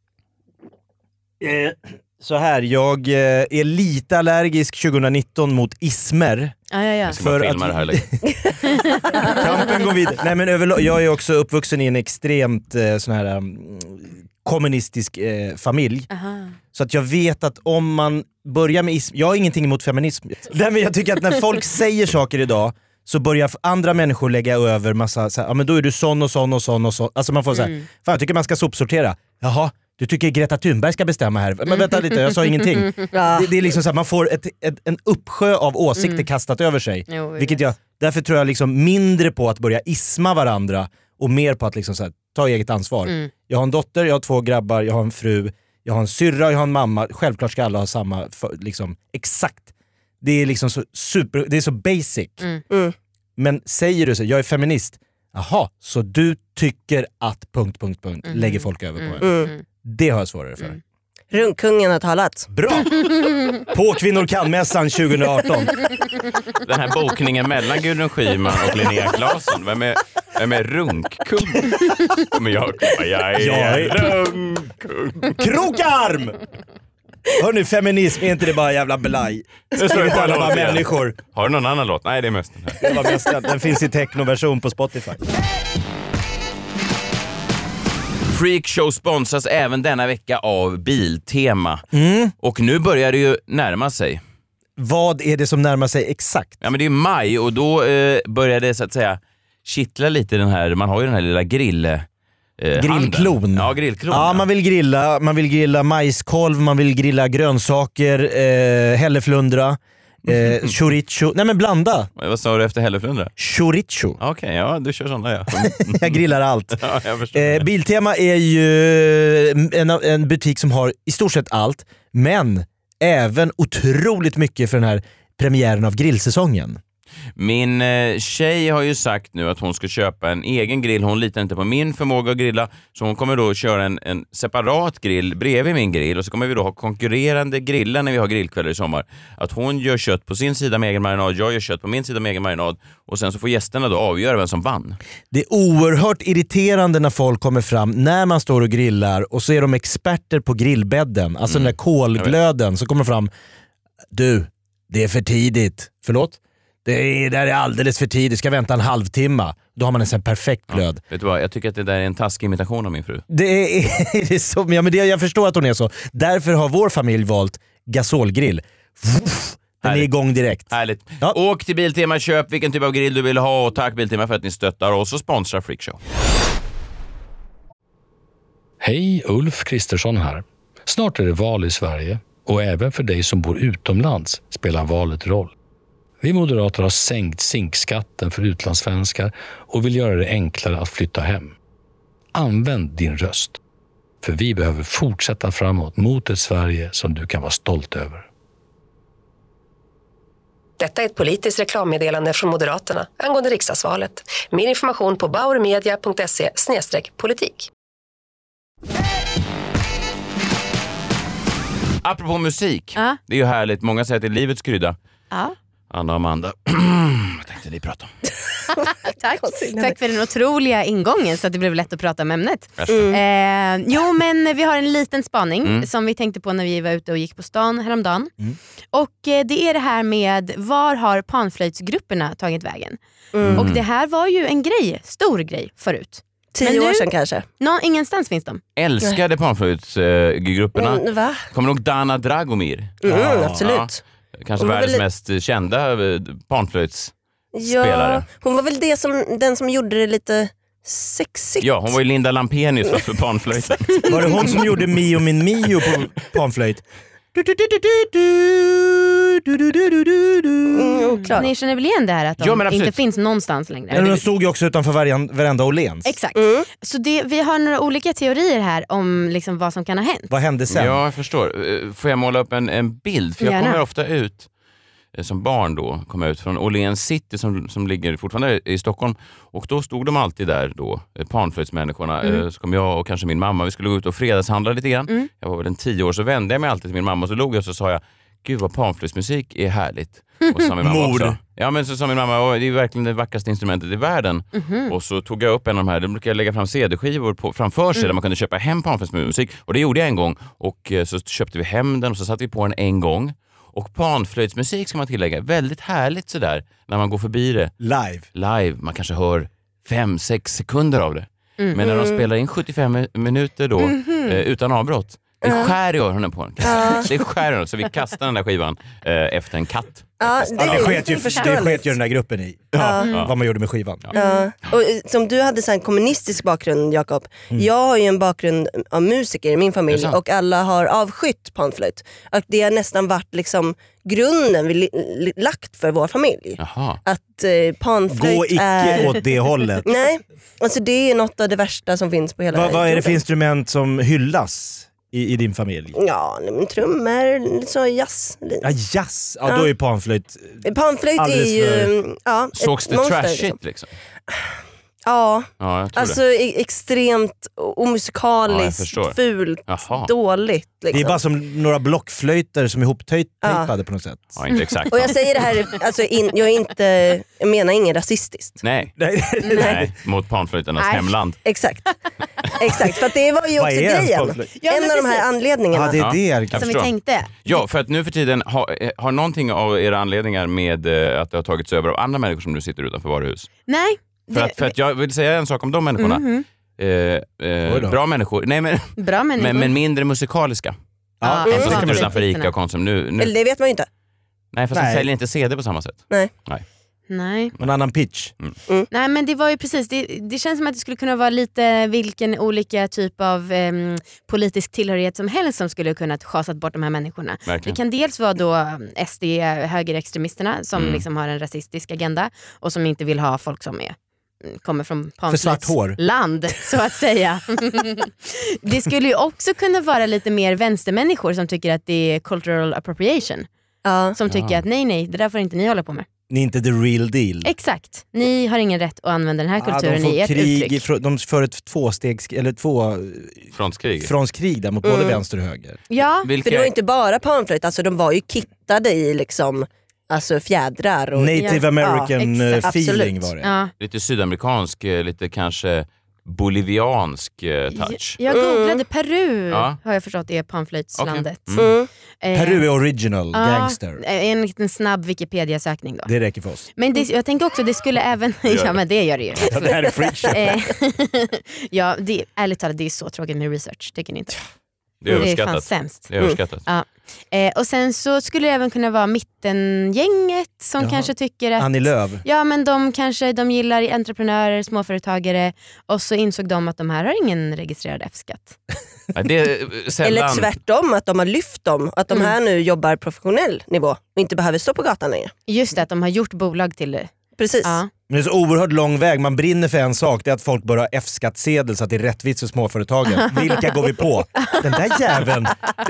Speaker 5: Eh, så här, jag eh, är lite allergisk tjugonitton mot ismer.
Speaker 7: Ja, ja, ja.
Speaker 4: Jag ska bara filma det här lite.
Speaker 5: Kampen går vidare. Nej, men överlag, jag är också uppvuxen i en extremt eh, sån här um, kommunistisk eh, familj.
Speaker 7: Aha.
Speaker 5: Så att jag vet att om man börjar med ism, jag har ingenting emot feminism. Nej, men jag tycker att när folk säger saker idag så börjar andra människor lägga över massa så här, ja men då är du sån och sån och sån och sån. Alltså man får så här,
Speaker 7: Mm.
Speaker 5: fan jag tycker man ska sopsortera. Jaha, du tycker Greta Thunberg ska bestämma här. Men vänta lite, jag sa ingenting.
Speaker 6: Ja.
Speaker 5: Det, det är liksom så här, man får ett, ett, en uppsjö av åsikter
Speaker 7: Mm.
Speaker 5: kastat över sig.
Speaker 7: Jo, vi
Speaker 5: Vilket
Speaker 7: vet.
Speaker 5: jag, därför tror jag liksom mindre på att börja isma varandra och mer på att liksom så här, ta eget ansvar.
Speaker 7: Mm.
Speaker 5: Jag har en dotter, jag har två grabbar, jag har en fru, jag har en syrra, jag har en mamma. Självklart ska alla ha samma, för, liksom, exakt. Det är liksom så super, det är så basic.
Speaker 7: Mm.
Speaker 6: Mm.
Speaker 5: Men säger du så, jag är feminist. Jaha, så du tycker att punkt, punkt, punkt
Speaker 7: Mm.
Speaker 5: lägger folk över på
Speaker 7: Mm.
Speaker 5: en.
Speaker 6: Mm.
Speaker 5: Det har jag svårare för.
Speaker 7: Mm.
Speaker 6: Runkungen har talat.
Speaker 5: Bra! På Kvinnor kan-mässan tjugoarton.
Speaker 4: Den här bokningen mellan Gudrun Schyman och Linnea Claesson. Vem är, vem är runkkung? Men jag, jag är,
Speaker 5: Jag är-
Speaker 4: runkkung.
Speaker 5: Krokarm! Hörni, feminism, är inte det bara jävla belaj?
Speaker 4: Det
Speaker 5: Skriv
Speaker 4: ju
Speaker 5: inte alla
Speaker 4: låt
Speaker 5: bara
Speaker 4: igen.
Speaker 5: människor.
Speaker 4: Har du någon annan låt? Nej, det är mest den här.
Speaker 5: Det var mest den. Den finns i technoversion på Spotify.
Speaker 4: Freakshow sponsras även denna vecka av Biltema.
Speaker 5: Mm.
Speaker 4: Och nu börjar det ju närma sig.
Speaker 5: Vad är det som närmar sig exakt?
Speaker 4: Ja, men det är maj och då eh, börjar det så att säga kittla lite den här, man har ju den här lilla grill... Eh,
Speaker 5: Grillklon.
Speaker 4: handen. Ja, grillklon.
Speaker 5: Ja, man vill grilla, man vill grilla majskolv, man vill grilla grönsaker, eh, hälleflundra, eh, chorizo. Nej men blanda.
Speaker 4: Vad sa du efter hälleflundra?
Speaker 5: Chorizo.
Speaker 4: Okej, okay, ja du kör sådana ja.
Speaker 5: Jag grillar allt.
Speaker 4: Ja, jag förstår.
Speaker 5: Eh, Biltema är ju en, en butik som har i stort sett allt, men även otroligt mycket för den här premiären av grillsäsongen.
Speaker 4: Min eh, tjej har ju sagt nu att hon ska köpa en egen grill. Hon litar inte på min förmåga att grilla. Så hon kommer då köra en, en separat grill bredvid min grill. Och så kommer vi då ha konkurrerande grillar när vi har grillkvällar i sommar. Att hon gör kött på sin sida med egen marinad, jag gör kött på min sida med egen marinad. Och sen så får gästerna då avgöra vem som vann.
Speaker 5: Det är oerhört irriterande när folk kommer fram när man står och grillar och så är de experter på grillbädden. Alltså
Speaker 4: Mm.
Speaker 5: den där kolglöden. Så kommer de fram. Du, det är för tidigt. Förlåt? Det är, det är alldeles för tidigt. Ska vänta en halvtimme. Då har man en perfekt glöd.
Speaker 4: Ja, vet du vad, jag tycker att det där är en taskig imitation av min fru.
Speaker 5: Det är, det är så, ja, men det, jag förstår att hon är så. Därför har vår familj valt gasolgrill. Den är
Speaker 4: Härligt.
Speaker 5: igång direkt.
Speaker 4: Härligt.
Speaker 5: Ja.
Speaker 4: Åk till Biltema, köp vilken typ av grill du vill ha och tack Biltema för att ni stöttar oss och sponsrar Freakshow.
Speaker 1: Hej, Ulf Kristersson här. Snart är det val i Sverige och även för dig som bor utomlands spelar valet roll. Vi moderater har sänkt zinkskatten för utlandssvenskar och vill göra det enklare att flytta hem. Använd din röst, för vi behöver fortsätta framåt mot ett Sverige som du kan vara stolt över.
Speaker 2: Detta är ett politiskt reklammeddelande från Moderaterna angående riksdagsvalet. Mer information på bauermedia punkt se slash politik.
Speaker 4: Apropå musik,
Speaker 7: Ja.
Speaker 4: det är ju härligt. Många säger att det är livets krydda.
Speaker 7: Ja.
Speaker 4: Anna och Amanda, vad tänkte ni prata om?
Speaker 7: Tack. Tack för den otroliga ingången så att det blev lätt att prata om ämnet.
Speaker 4: Mm.
Speaker 7: Eh, jo men vi har en liten spaning
Speaker 4: Mm.
Speaker 7: som vi tänkte på när vi var ute och gick på stan häromdagen.
Speaker 5: Mm.
Speaker 7: Och eh, det är det här med var har panflöjtsgrupperna tagit vägen?
Speaker 6: Mm.
Speaker 7: Och det här var ju en grej, stor grej förut.
Speaker 6: Tio
Speaker 7: Men
Speaker 6: år
Speaker 7: nu-
Speaker 6: sedan kanske.
Speaker 7: Nå, ingenstans finns de.
Speaker 4: Älskade panflöjtsgrupperna.
Speaker 6: Men, va?
Speaker 4: Kommer du ihåg Dana Dragomir?
Speaker 6: Mm,
Speaker 5: Ja,
Speaker 6: absolut.
Speaker 4: Kanske
Speaker 6: Hon var
Speaker 4: världens
Speaker 6: väl-
Speaker 4: mest kända eh, panflöjts...
Speaker 6: Ja,
Speaker 4: spelare.
Speaker 6: hon var väl det som, den som gjorde det lite sexigt.
Speaker 4: Ja, hon var ju Linda Lampenius för panflöjten.
Speaker 5: Var det hon som gjorde Mio min Mio på panflöjt?
Speaker 6: Mm, oklart.
Speaker 7: Ni känner väl igen det här att de
Speaker 4: Ja, men absolut.
Speaker 7: inte finns någonstans längre?
Speaker 5: Men de stod ju också utanför varenda, varenda Åhléns.
Speaker 7: Exakt.
Speaker 6: Mm.
Speaker 7: Så det, vi har några olika teorier här om liksom vad som kan ha hänt.
Speaker 5: Vad hände sen?
Speaker 4: Ja, jag förstår. Eh, Får jag måla upp en, en bild? För jag
Speaker 7: Gärna.
Speaker 4: kommer ofta ut som barn då kom ut från Åhléns City som, som ligger fortfarande i Stockholm. Och då stod de alltid där då, panflöjtsmänniskorna. Mm. Så kom jag och kanske min mamma, vi skulle gå ut och fredagshandla lite grann. Mm. Jag var väl en tio år, så vände jag mig alltid till min mamma och så låg jag och så sa jag, gud vad panflöjtsmusik är härligt. Och så sa min mamma också. Ja, men så sa min mamma, det är verkligen det vackraste instrumentet i världen. Mm-hmm. Och så tog jag upp en av de här, då brukade jag lägga fram C D-skivor på, framför sig mm. där man kunde köpa hem panflöjtsmusik. Och det gjorde jag en gång. Och så köpte vi hem den och så satte vi på den en gång. Och panflöjtsmusik ska man tillägga, väldigt härligt sådär när man går förbi det.
Speaker 5: Live.
Speaker 4: Live, man kanske hör fem sex sekunder av det. Mm. Men när de spelar in sjuttiofem minuter då, mm-hmm. eh, utan avbrott, det uh. skär i öronen på en. Uh. Det skär i öronen, så vi kastar den där skivan eh, efter en katt.
Speaker 5: Ja, det, det sket ju, det sket ju den där gruppen i. Ja. Ja. Vad man gjorde med skivan.
Speaker 6: Ja. Ja. Och som du hade så en kommunistisk bakgrund, Jakob. Mm. Jag har ju en bakgrund av musiker i min familj och alla har avskytt panflöjt. Och det har nästan varit liksom grunden vi li- li- lagt för vår familj.
Speaker 4: Jaha.
Speaker 6: Att eh, panflöjt
Speaker 5: Gå icke
Speaker 6: är...
Speaker 5: åt det hållet.
Speaker 6: Nej, alltså det är något av det värsta som finns på hela
Speaker 5: Va, Vad är det för
Speaker 6: jorden.
Speaker 5: instrument som hyllas i, i din familj?
Speaker 6: Ja, trummor, så jazz.
Speaker 5: Ja, jazz. Ja, då är panflöjt
Speaker 6: Panflöjt är ju...
Speaker 5: för...
Speaker 6: Ja,
Speaker 4: sågs det trashigt liksom? liksom?
Speaker 6: Ja,
Speaker 4: ja jag tror
Speaker 6: alltså
Speaker 4: det.
Speaker 6: E- extremt omusikaliskt,
Speaker 4: ja,
Speaker 6: fult,
Speaker 4: Jaha.
Speaker 6: dåligt. Liksom.
Speaker 5: Det är bara som några blockflöjter som är ihoptejpade
Speaker 6: ja.
Speaker 5: på något sätt.
Speaker 4: Ja, inte exakt.
Speaker 6: Och jag säger det här, alltså in, jag, är inte, jag menar inget rasistiskt.
Speaker 4: Nej,
Speaker 5: Nej.
Speaker 4: Nej. mot panflöjternas
Speaker 6: Nej.
Speaker 4: hemland.
Speaker 6: Exakt, exakt, för att det var ju också grejen.
Speaker 7: Ja,
Speaker 6: en av de här anledningarna.
Speaker 5: Ja, det är det.
Speaker 4: Ja,
Speaker 5: Kan
Speaker 7: som
Speaker 4: förstå.
Speaker 7: vi tänkte.
Speaker 4: Ja, för att nu för tiden har, har någonting av era anledningar med eh, att det har tagits över av andra människor som nu sitter utanför varuhus.
Speaker 7: Nej.
Speaker 4: För att, för att jag vill säga en sak om de människorna.
Speaker 7: Mm-hmm.
Speaker 4: Eh, eh, bra människor. Nej, men,
Speaker 7: Bra människor.
Speaker 4: men, men mindre musikaliska.
Speaker 7: Ja,
Speaker 4: Än
Speaker 7: mm.
Speaker 4: som sitter
Speaker 7: Mm.
Speaker 4: utanför Ica och Konsum nu. nu.
Speaker 6: Eller det vet man ju inte.
Speaker 4: Nej, fast
Speaker 5: Nej.
Speaker 4: de säljer inte C D på samma sätt.
Speaker 6: Nej.
Speaker 4: Nej.
Speaker 7: Nej.
Speaker 5: En annan pitch.
Speaker 4: Mm.
Speaker 6: Mm.
Speaker 7: Nej men det var ju precis, det, det känns som att det skulle kunna vara lite vilken olika typ av em, politisk tillhörighet som helst som skulle kunna schasat bort de här människorna.
Speaker 4: Verkligen.
Speaker 7: Det kan dels vara då S D, högerextremisterna som
Speaker 4: Mm.
Speaker 7: liksom har en rasistisk agenda och som inte vill ha folk som är kommer från
Speaker 5: För svart hår.
Speaker 7: Panflöjts land så att säga. Det skulle ju också kunna vara lite mer vänstermänniskor som tycker att det är cultural appropriation.
Speaker 6: Ja.
Speaker 7: Som tycker
Speaker 5: Ja.
Speaker 7: att nej nej, det där får inte ni hålla på med.
Speaker 5: Ni är inte the real deal.
Speaker 7: Exakt, ni har ingen rätt att använda den här kulturen
Speaker 5: ja, de
Speaker 7: i
Speaker 5: får
Speaker 7: ert
Speaker 5: krig,
Speaker 7: uttryck.
Speaker 5: ifrån- de för ett tvåstegs eller två
Speaker 4: Frontskrig.
Speaker 5: frontskrig där mot både
Speaker 6: Mm.
Speaker 5: vänster och höger.
Speaker 7: Ja,
Speaker 4: Vilka...
Speaker 6: För det var inte bara panflöjt, alltså de var ju kittade i liksom, alltså fjädrar. Och,
Speaker 5: Native
Speaker 7: ja,
Speaker 5: American
Speaker 7: ja,
Speaker 5: eh,
Speaker 7: exakt,
Speaker 5: feeling
Speaker 6: absolut.
Speaker 5: var det.
Speaker 7: ja.
Speaker 4: Lite sydamerikansk, eh, lite kanske boliviansk eh, touch.
Speaker 7: Jag googlade Peru,
Speaker 4: Ja.
Speaker 7: har jag förstått är panflöjtslandet.
Speaker 4: Okej. Mm.
Speaker 6: Mm.
Speaker 7: Eh,
Speaker 5: Peru är original
Speaker 7: ja,
Speaker 5: gangster.
Speaker 7: En liten snabb Wikipedia-sökning då.
Speaker 5: Det räcker för oss.
Speaker 7: Men det, jag tänker också, det skulle även... ja men det gör det ju.
Speaker 5: Ja, det här är freakshow.
Speaker 7: Eh, ja, det, ärligt talat, det är så tråkigt med research, tycker ni inte?
Speaker 4: Det är
Speaker 7: Det är fan
Speaker 4: överskattat.
Speaker 7: sämst.
Speaker 4: Det är överskattat.
Speaker 7: Ja. Eh, och sen så skulle det även kunna vara mittengänget som
Speaker 5: Jaha.
Speaker 7: kanske tycker att...
Speaker 5: Annie Lööf.
Speaker 7: Ja men de kanske de gillar entreprenörer, småföretagare och så insåg de att de här har ingen registrerad F-skatt.
Speaker 4: Ja, det är sällan...
Speaker 6: Eller tvärtom, att de har lyft dem. Att de
Speaker 7: Mm.
Speaker 6: här nu jobbar professionell nivå och inte behöver stå på gatan längre.
Speaker 7: Just det, att de har gjort bolag till det.
Speaker 6: Precis.
Speaker 7: Ja.
Speaker 5: Men det är så oerhört lång väg. Man brinner för en sak. Det är att folk bör ha F-skattsedel så att det är rättvist för småföretagen. Vilka går vi på? Den där jäveln.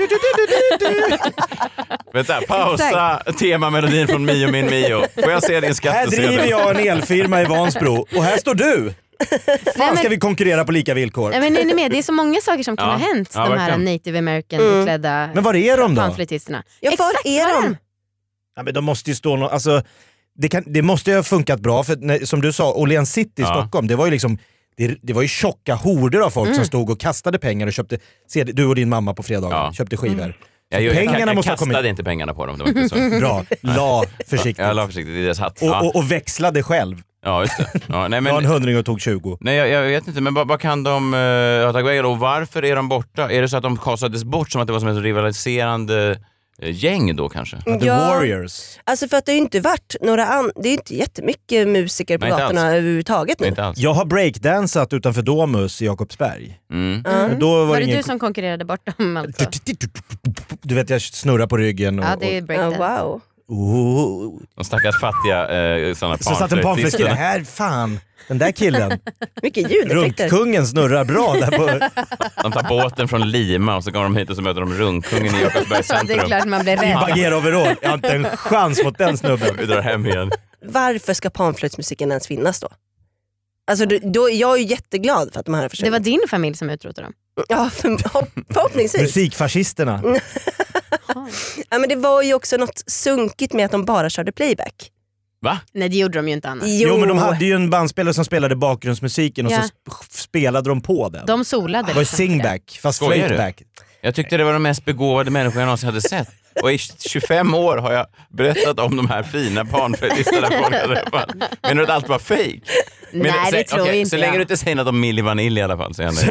Speaker 4: Vänta, pausa temamelodin från Mio min Mio. Får jag se din
Speaker 5: Här
Speaker 4: skattesedel?
Speaker 5: driver jag en elfirma i Vansbro och här står du. Fan, ska
Speaker 7: men-
Speaker 5: vi konkurrera på lika villkor?
Speaker 7: Nej, men är ni med? Det är så många saker som kan
Speaker 4: Ja.
Speaker 7: ha hänt.
Speaker 4: Ja,
Speaker 7: de här
Speaker 4: verkligen.
Speaker 7: native american-klädda
Speaker 5: Mm. Men var är de då?
Speaker 7: panflöjtisterna.
Speaker 6: Ja, var
Speaker 7: Exakt,
Speaker 6: är
Speaker 7: var
Speaker 6: de?
Speaker 5: Ja, men de måste ju stå nå- alltså, det, kan, det måste ju ha funkat bra för när, som du sa, Åhléns City i
Speaker 4: Ja.
Speaker 5: Stockholm, det var ju liksom det, det var ju tjocka horder av folk
Speaker 7: Mm.
Speaker 5: som stod och kastade pengar och köpte, se, du och din mamma på fredagar,
Speaker 4: Ja.
Speaker 5: köpte skivor.
Speaker 7: Mm.
Speaker 4: Jag, jag,
Speaker 5: Pengarna
Speaker 4: jag, jag
Speaker 5: måste ha
Speaker 4: kastade
Speaker 5: kommit-
Speaker 4: inte pengarna på dem, det var inte så.
Speaker 5: Bra, la försiktigt.
Speaker 4: Jag la försiktigt i deras hatt.
Speaker 5: Och,
Speaker 4: Ja,
Speaker 5: och, och växlade själv.
Speaker 4: ja just det. Ja, nej,
Speaker 5: Men, en
Speaker 4: men,
Speaker 5: hundring och tog tjugo.
Speaker 4: nej, jag, jag vet inte, men vad, vad kan de uh, ha tagit vägen och varför är de borta? Är det så att de kasades bort som att det var som ett rivaliserande eh, gäng då kanske?
Speaker 5: The
Speaker 6: Ja.
Speaker 5: Warriors.
Speaker 6: Alltså för att det har ju inte varit några an- det är ju inte jättemycket musiker på
Speaker 4: Nej, inte
Speaker 6: gatorna
Speaker 4: alls.
Speaker 6: överhuvudtaget nu.
Speaker 4: Inte alls.
Speaker 5: Jag har breakdansat utanför Domus i Jakobsberg.
Speaker 4: Mm.
Speaker 5: Men då var,
Speaker 7: Var
Speaker 5: det
Speaker 7: det
Speaker 5: ingen...
Speaker 7: du som konkurrerade bort dem alltså?
Speaker 5: Du vet, jag snurrar på ryggen och...
Speaker 7: Ja, det är
Speaker 6: Ja,
Speaker 7: breakdance.
Speaker 6: wow.
Speaker 5: och oh.
Speaker 4: De stackars fattiga eh, sådana
Speaker 5: Så satt en panflöjt. Det här, fan. Den där killen.
Speaker 6: Mycket ljudeffekter.
Speaker 5: Runkkungen snurrar bra där på...
Speaker 4: De tar båten från Lima och så kommer de hit och så möter de runkkungen i Jakobsbergs
Speaker 7: Det är
Speaker 4: centrum.
Speaker 7: klart man blir
Speaker 5: I
Speaker 7: rädd.
Speaker 5: bagheroverall. Jag har inte en chans mot den snubben.
Speaker 4: Vi drar hem igen.
Speaker 6: Varför ska panflöjtsmusiken ens finnas då? Alltså, då, då, jag är ju jätteglad för att de här har
Speaker 7: Det
Speaker 6: försvunnit.
Speaker 7: var din familj som utrotade dem.
Speaker 6: Ja, för, förhoppningsvis.
Speaker 5: Musikfascisterna.
Speaker 6: Ja, men det var ju också något sunkigt med att de bara körde playback.
Speaker 4: Va?
Speaker 7: Nej, det gjorde de ju inte annars.
Speaker 6: Jo,
Speaker 5: Jo, men de hade ju en bandspelare som spelade bakgrundsmusiken och
Speaker 7: Ja.
Speaker 5: så sp- spelade de på den.
Speaker 7: De solade.
Speaker 5: Det var ju
Speaker 7: liksom på det.
Speaker 5: singback, fast
Speaker 4: Skojar du?
Speaker 5: flateback.
Speaker 4: Jag tyckte det var de mest begåvade människor jag någonsin hade sett. Och i tjugofem år har jag berättat om de här fina panflöjtisterna folk hade träffat. Menar du att allt var fake?
Speaker 7: Nej,
Speaker 4: Men,
Speaker 7: det tror
Speaker 4: okej,
Speaker 7: jag inte.
Speaker 4: Så länge
Speaker 7: jag.
Speaker 4: du inte säger något om Milli Vanilli i alla fall. Så jag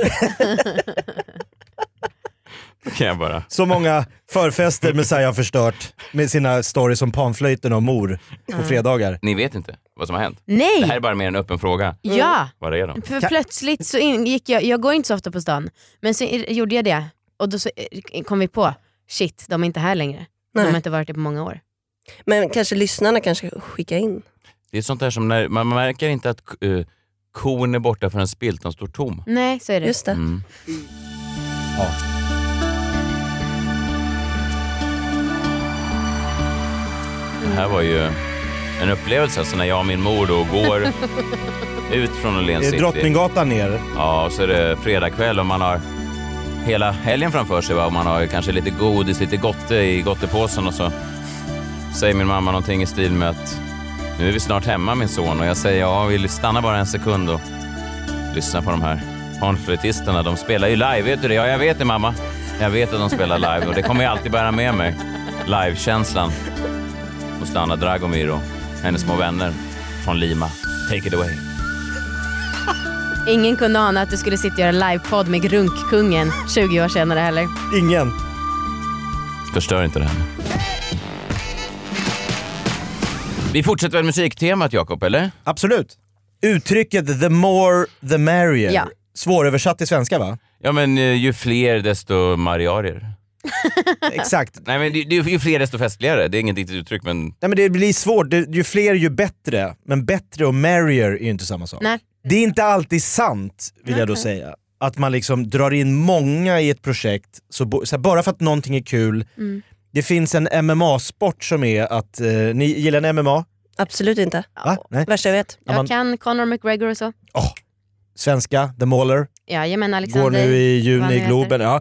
Speaker 4: Då kan jag bara...
Speaker 5: Så många förfester Messiah har förstört med sina stories om panflöjten och mor på fredagar.
Speaker 4: Ni vet inte vad som har hänt.
Speaker 7: Nej!
Speaker 4: Det här är bara mer en öppen fråga.
Speaker 7: Ja!
Speaker 4: Vad är de?
Speaker 7: För plötsligt så gick jag, jag går inte så ofta på stan, men så gjorde jag det och då så kom vi på, shit, de är inte här längre.
Speaker 6: Nej.
Speaker 7: De har inte varit det på många år.
Speaker 6: Men kanske lyssnarna kanske skickar in.
Speaker 4: Det är sånt där som när man märker inte att uh, kon är borta för en spilt, de står tom.
Speaker 7: Nej, så är det.
Speaker 6: Just det.
Speaker 4: Mm.
Speaker 5: Ja.
Speaker 4: Det här var ju en upplevelse, alltså när jag och min mor då går ut från Åhléns
Speaker 5: Det är
Speaker 4: City.
Speaker 5: Drottninggatan ner.
Speaker 4: Ja, och så är det fredagkväll och man har hela helgen framför sig, va? Och man har kanske lite godis, lite gotte i gottepåsen och så säger min mamma någonting i stil med att nu är vi snart hemma min son, och jag säger ja, vi stannar bara en sekund och lyssna på de här panflöjtisterna. De spelar ju live, vet du det? Ja, jag vet det mamma. Jag vet att de spelar live och det kommer jag alltid bära med mig. Live-känslan hos Anna Dragomir och hennes små vänner från Lima. Take it away.
Speaker 7: Ingen kunde ana att du skulle sitta och göra livepodd med Grunkkungen tjugo år senare heller.
Speaker 5: Ingen.
Speaker 4: Förstör inte det här. Vi fortsätter med musiktemat, Jakob, eller?
Speaker 5: Absolut. Uttrycket the more the merrier.
Speaker 7: Ja.
Speaker 5: Svåröversatt till svenska, va?
Speaker 4: Ja, men eh, ju fler desto mariarier.
Speaker 5: Exakt.
Speaker 4: Nej, men det, det, ju fler desto festligare. Det är inget riktigt uttryck, men...
Speaker 5: Nej, men det blir svårt. Det, ju fler ju bättre. Men bättre och merrier är ju inte samma sak.
Speaker 7: Nej.
Speaker 5: Det är inte alltid sant, vill jag då säga. Att man liksom drar in många i ett projekt. Så, bo, så här, bara för att någonting är kul.
Speaker 7: Mm.
Speaker 5: Det finns en M M A-sport som är att... Eh, ni gillar en M M A?
Speaker 6: Absolut inte.
Speaker 5: Va? Nej.
Speaker 6: Värsta jag vet.
Speaker 5: Ja,
Speaker 7: Jag
Speaker 5: man-
Speaker 7: kan Conor McGregor och så.
Speaker 5: Åh, svenska, The Mauler.
Speaker 7: Ja, jag menar Alexander.
Speaker 5: Går nu i
Speaker 7: vad
Speaker 5: juni
Speaker 7: han
Speaker 5: i
Speaker 7: heter.
Speaker 5: Globen. Ja.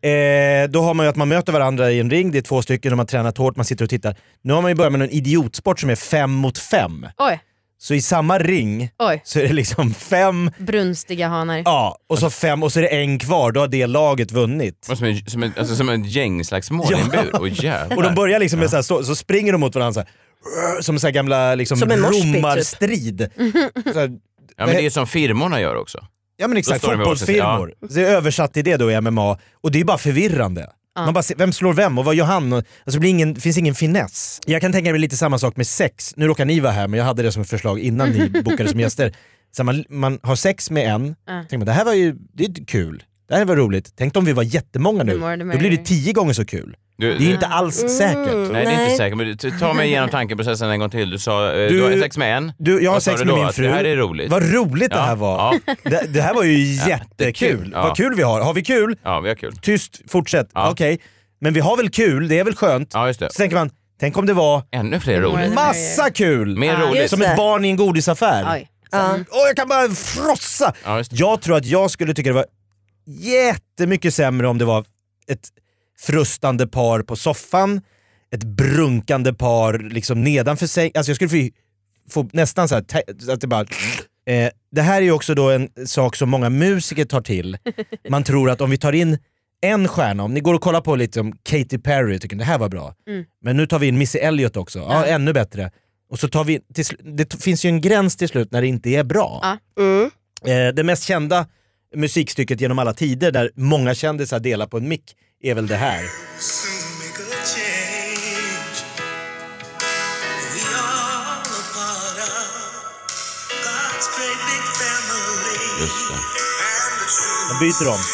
Speaker 5: Eh, då har man ju att man möter varandra i en ring. Det är två stycken och man tränat hårt, man sitter och tittar. Nu har man ju börjat med en idiotsport som är fem mot fem.
Speaker 7: Oj,
Speaker 5: Så i samma ring
Speaker 7: oj.
Speaker 5: så är det liksom fem,
Speaker 7: Brunstiga hanar.
Speaker 5: ja, och så fem och så är det en kvar. Då har det laget vunnit.
Speaker 4: Som en, som en, alltså, som en gängslagsmål
Speaker 5: Ja.
Speaker 4: i en bur. Åh, jävlar.
Speaker 5: Och de börjar liksom med så, här, så, så springer de mot varandra så här, som så här gamla liksom,
Speaker 6: Som en moshpit, typ.
Speaker 5: romarstrid. Så här,
Speaker 4: Ja, men det är som firmorna gör också.
Speaker 5: ja men exakt,
Speaker 4: Då står de med varsin-
Speaker 5: fotbollsfirmor. Det är översatt till det då i M M A. Och det är bara förvirrande.
Speaker 7: Ja.
Speaker 5: Man bara ser, vem slår vem och vad gör han? Och, alltså, det blir ingen, finns ingen finess. Jag kan tänka mig lite samma sak med sex. Nu råkar ni vara här, men jag hade det som ett förslag innan ni bokade som gäster. Så man, man har sex med en,
Speaker 7: Ja.
Speaker 5: tänker man, det här var ju det är kul. Det här var roligt. Tänk om vi var jättemånga nu.
Speaker 7: The more the
Speaker 5: Då blir
Speaker 7: merrier.
Speaker 5: det tio gånger så kul.
Speaker 4: Du,
Speaker 5: Det är inte alls säkert.
Speaker 6: Mm,
Speaker 4: nej, det är inte
Speaker 6: nej.
Speaker 4: säkert. Men du- ta mig igenom tankeprocessen en gång till. Du sa eh, du,
Speaker 5: Du-
Speaker 4: har sex med en.
Speaker 5: Du, jag har
Speaker 4: Vad sa
Speaker 5: sex
Speaker 4: du
Speaker 5: med
Speaker 4: då?
Speaker 5: min
Speaker 4: Att
Speaker 5: fru.
Speaker 4: det här är roligt.
Speaker 5: Vad roligt det
Speaker 4: Ja,
Speaker 5: här var.
Speaker 4: ja.
Speaker 5: Det, det här var ju jättekul.
Speaker 4: Ja.
Speaker 5: Vad kul vi har. Har vi kul?
Speaker 4: Ja, vi har kul.
Speaker 5: Tyst, fortsätt.
Speaker 4: Ja.
Speaker 5: Okej. Men vi har väl kul, det är väl skönt.
Speaker 4: Ja, just det.
Speaker 5: Så tänker man, tänk om det var
Speaker 4: Ännu fler roligt.
Speaker 5: massa kul!
Speaker 4: Mer
Speaker 7: Ja,
Speaker 4: roligt.
Speaker 6: just
Speaker 5: Som
Speaker 6: det.
Speaker 5: ett barn i en godisaffär.
Speaker 7: Oj.
Speaker 6: Ja.
Speaker 5: Åh, jag kan bara frossa!
Speaker 4: Ja, just det.
Speaker 5: Jag tror att jag skulle tycka det var jättemycket sämre om det var ett frustande par på soffan, ett brunkande par liksom nedanför sig. Alltså jag skulle få, få nästan så här, te- att det bara... Eh, det här är ju också då en sak som många musiker tar till. Man tror att om vi tar in en stjärna, om ni går och kollar på lite om Katy Perry, tycker det här var bra.
Speaker 7: Mm.
Speaker 5: Men nu tar vi in Missy Elliott också, ja, ännu bättre. Och så tar vi, till, sl- det finns ju en gräns till slut när det inte är bra.
Speaker 7: Ja.
Speaker 6: Mm.
Speaker 5: Eh, det mest kända musikstycket genom alla tider där många kändisar delar på en mick är väl det här.
Speaker 4: Just det.
Speaker 5: De byter om.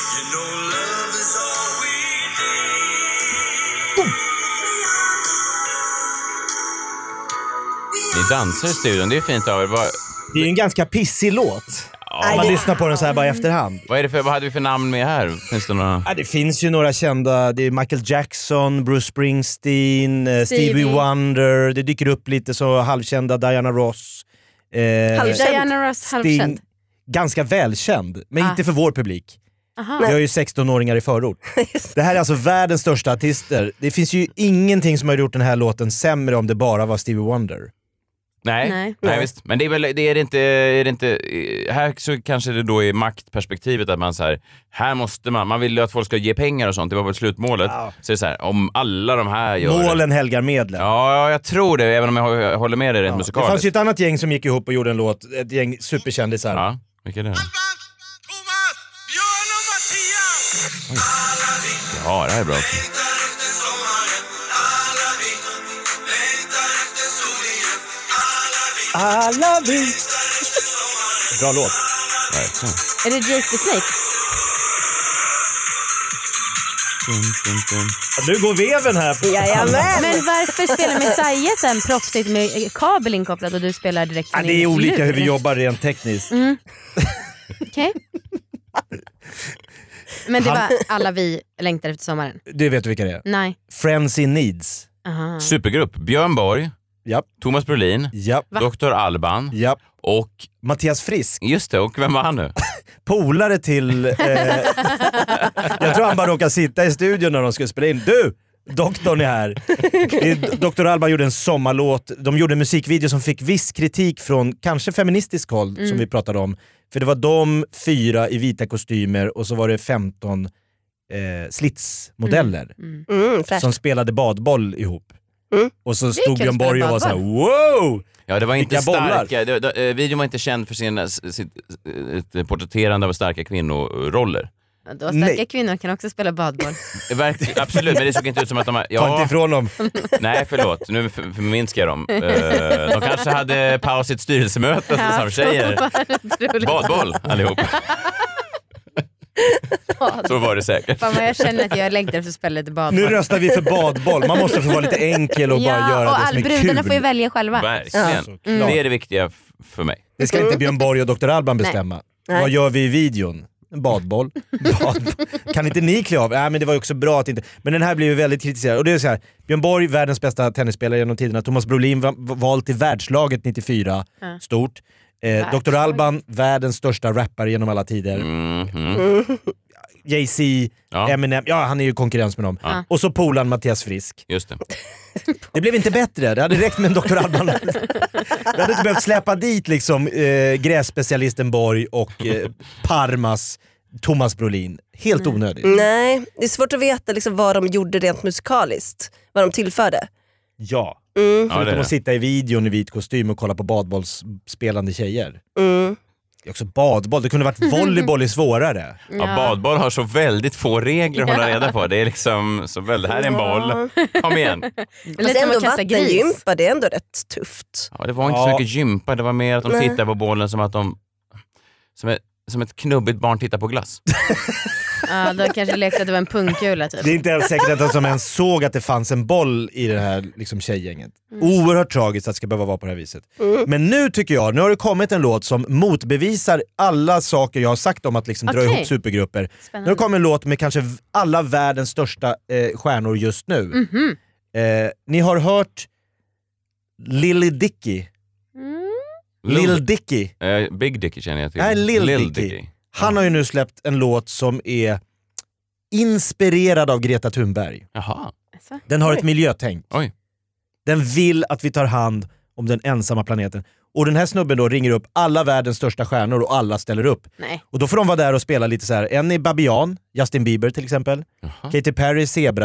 Speaker 4: Ni dansar i studion, det är fint av er. Vad,
Speaker 5: Det är ju en ganska pissig låt.
Speaker 4: Ja.
Speaker 5: Om man lyssnar på den så här bara i efterhand.
Speaker 4: Vad, är det för, vad hade vi för namn med här? Finns det några?
Speaker 5: Ja, det finns ju några kända. Det är Michael Jackson, Bruce Springsteen, eh, Stevie. Stevie Wonder. Det dyker upp lite så halvkända Diana Ross. Eh,
Speaker 7: halvkänd. Diana Ross, halvkänd.
Speaker 5: Sting, ganska välkänd, men ah. inte för vår publik.
Speaker 7: Aha.
Speaker 5: Vi har ju sexton-åringar i förort. Det här är alltså världens största artister. Det finns ju ingenting som har gjort den här låten sämre om det bara var Stevie Wonder.
Speaker 4: Nej, nej. nej visst. Men det är väl det är inte, är det inte här så kanske det då är maktperspektivet att man så här, här måste man man vill ju att folk ska ge pengar och sånt. Det var väl slutmålet. Ja. Så det är så här, om alla de här gör
Speaker 5: målen
Speaker 4: det.
Speaker 5: helgar medlen.
Speaker 4: Ja, jag tror det, även om jag håller med dig rent ja. musikaliskt.
Speaker 5: Det fanns ju ett annat gäng som gick ihop och gjorde en låt, ett gäng superkändisar.
Speaker 4: Ja, vilka är det? Ja, det här är bra.
Speaker 5: Alla vi. Bra låt.
Speaker 4: Verkligen.
Speaker 7: Är det Jake the Snake?
Speaker 4: Dum, dum, dum.
Speaker 5: Ja, nu går veven här på.
Speaker 6: Jajamän.
Speaker 7: Men varför spelar Messiah sen proffsigt med kabel inkopplat och du spelar direkt
Speaker 5: ja, det är olika lur. Hur vi jobbar rent tekniskt.
Speaker 7: Mm. Okej. Okay. Men det var alla vi längtar efter sommaren.
Speaker 5: Det vet du vilka det är?
Speaker 7: Nej.
Speaker 5: Friends in Needs.
Speaker 7: Aha.
Speaker 4: Supergrupp. Björn Borg.
Speaker 5: Japp.
Speaker 4: Thomas Brolin.
Speaker 5: Japp.
Speaker 4: doktor Alban.
Speaker 5: Japp.
Speaker 4: Och
Speaker 5: Mattias Frisk.
Speaker 4: Just det, och vem var han nu?
Speaker 5: Polare till... Eh, jag tror han bara råkade sitta i studion när de skulle spela in. Du! Doktorn är här. doktor Alban gjorde en sommarlåt. De gjorde en musikvideo som fick viss kritik från kanske feministisk håll mm. som vi pratade om. För det var de fyra i vita kostymer och så var det femton eh, slitsmodeller
Speaker 6: mm. Mm,
Speaker 5: som spelade badboll ihop.
Speaker 6: Mm.
Speaker 5: Och så stod Björn Borg och var såhär, wow!
Speaker 4: Ja, det var inte starka. Det, det, videon var inte känd för sin sitt, ett porträtterande av starka kvinnoroller.
Speaker 7: Ja, då starka Nej. kvinnor kan också spela badboll.
Speaker 4: Verk, absolut, men det såg inte ut som att de... Ja,
Speaker 5: ta inte ifrån dem.
Speaker 4: Nej, förlåt. Nu förminskar jag dem. De kanske hade paus i ett styrelsemöte ja, som tjejer. Badboll, allihop. Så var det säkert.
Speaker 7: Fan vad jag känner att jag längtar efter att spela lite badboll.
Speaker 5: Nu röstar vi för badboll. Man måste få vara lite enkel och ja, bara göra
Speaker 7: och
Speaker 5: det som är kul.
Speaker 7: Och brudarna får ju välja själva.
Speaker 4: Verkligen. Ja. Mm. Det är det viktiga f- för mig.
Speaker 5: Det ska inte Björn Borg och doktor Alban bestämma. Nej. Vad gör vi i videon? En badboll. badboll. Kan inte ni klä av? Nej, men det var ju också bra att inte... Men den här blir ju väldigt kritiserad. Och det är så här, Björn Borg, världens bästa tennisspelare genom tiderna. Thomas Brolin var vald till världslaget nittiofyra. Mm. Stort. Eh, doktor Alban, världens största rappare genom alla tider.
Speaker 4: Mm-hmm.
Speaker 5: Jay-Z, ja. Eminem, ja han är ju konkurrens med dem. Ja. Och så Polan Mattias Frisk.
Speaker 4: Just det.
Speaker 5: Det blev inte bättre, det hade räckt med en doktor Alban. Det hade inte behövt släppa dit liksom eh, grässpecialisten Borg och eh, Parmas Thomas Brolin. Helt
Speaker 6: mm.
Speaker 5: onödigt.
Speaker 6: Nej, det är svårt att veta liksom, vad de gjorde rent musikaliskt. Vad de tillförde.
Speaker 5: Ja.
Speaker 6: Mm.
Speaker 5: Förutom ja, att sitta i videon i vit kostym och kolla på badbollsspelande tjejer.
Speaker 6: Mm.
Speaker 5: Det är också badboll, det kunde varit volleyboll är svårare.
Speaker 4: Ja. Ja, badboll har så väldigt få regler att hålla reda på. Det är liksom så väl, det här är en boll. Kom igen.
Speaker 6: Fast ändå vattengympa, det är ändå rätt tufft.
Speaker 4: Ja, det var inte ja. så mycket gympa, det var mer att de Nej. tittar på bollen som att de som ett, som ett knubbigt barn tittar på glass.
Speaker 7: Ja, då kanske lekte att det var en pungkula typ.
Speaker 5: Det är inte ens säkert att de som ens såg att det fanns en boll i det här liksom, tjejgänget. Mm. Oerhört tragiskt att det ska behöva vara på det här viset. Mm. Men nu tycker jag, nu har det kommit en låt som motbevisar alla saker jag har sagt om att liksom, okay. dra ihop supergrupper. Spännande. Nu har det kommit en låt med kanske alla världens största eh, stjärnor just nu.
Speaker 7: Mm-hmm.
Speaker 5: Eh, ni har hört Lil Dicky.
Speaker 7: Mm.
Speaker 5: Lil Dicky.
Speaker 4: Uh, Big Dicky känner jag till.
Speaker 5: Nej, Lil, Lil Dicky. Dicky. Han har ju nu släppt en låt som är inspirerad av Greta Thunberg.
Speaker 4: Jaha.
Speaker 5: Den har ett miljötänk.
Speaker 4: Oj.
Speaker 5: Den vill att vi tar hand om den ensamma planeten. Och den här snubben då ringer upp alla världens största stjärnor och alla ställer upp.
Speaker 7: Nej.
Speaker 5: Och då får de vara där och spela lite så här. En är Babian, Justin Bieber till exempel. Jaha. Katy Perry, Zebra.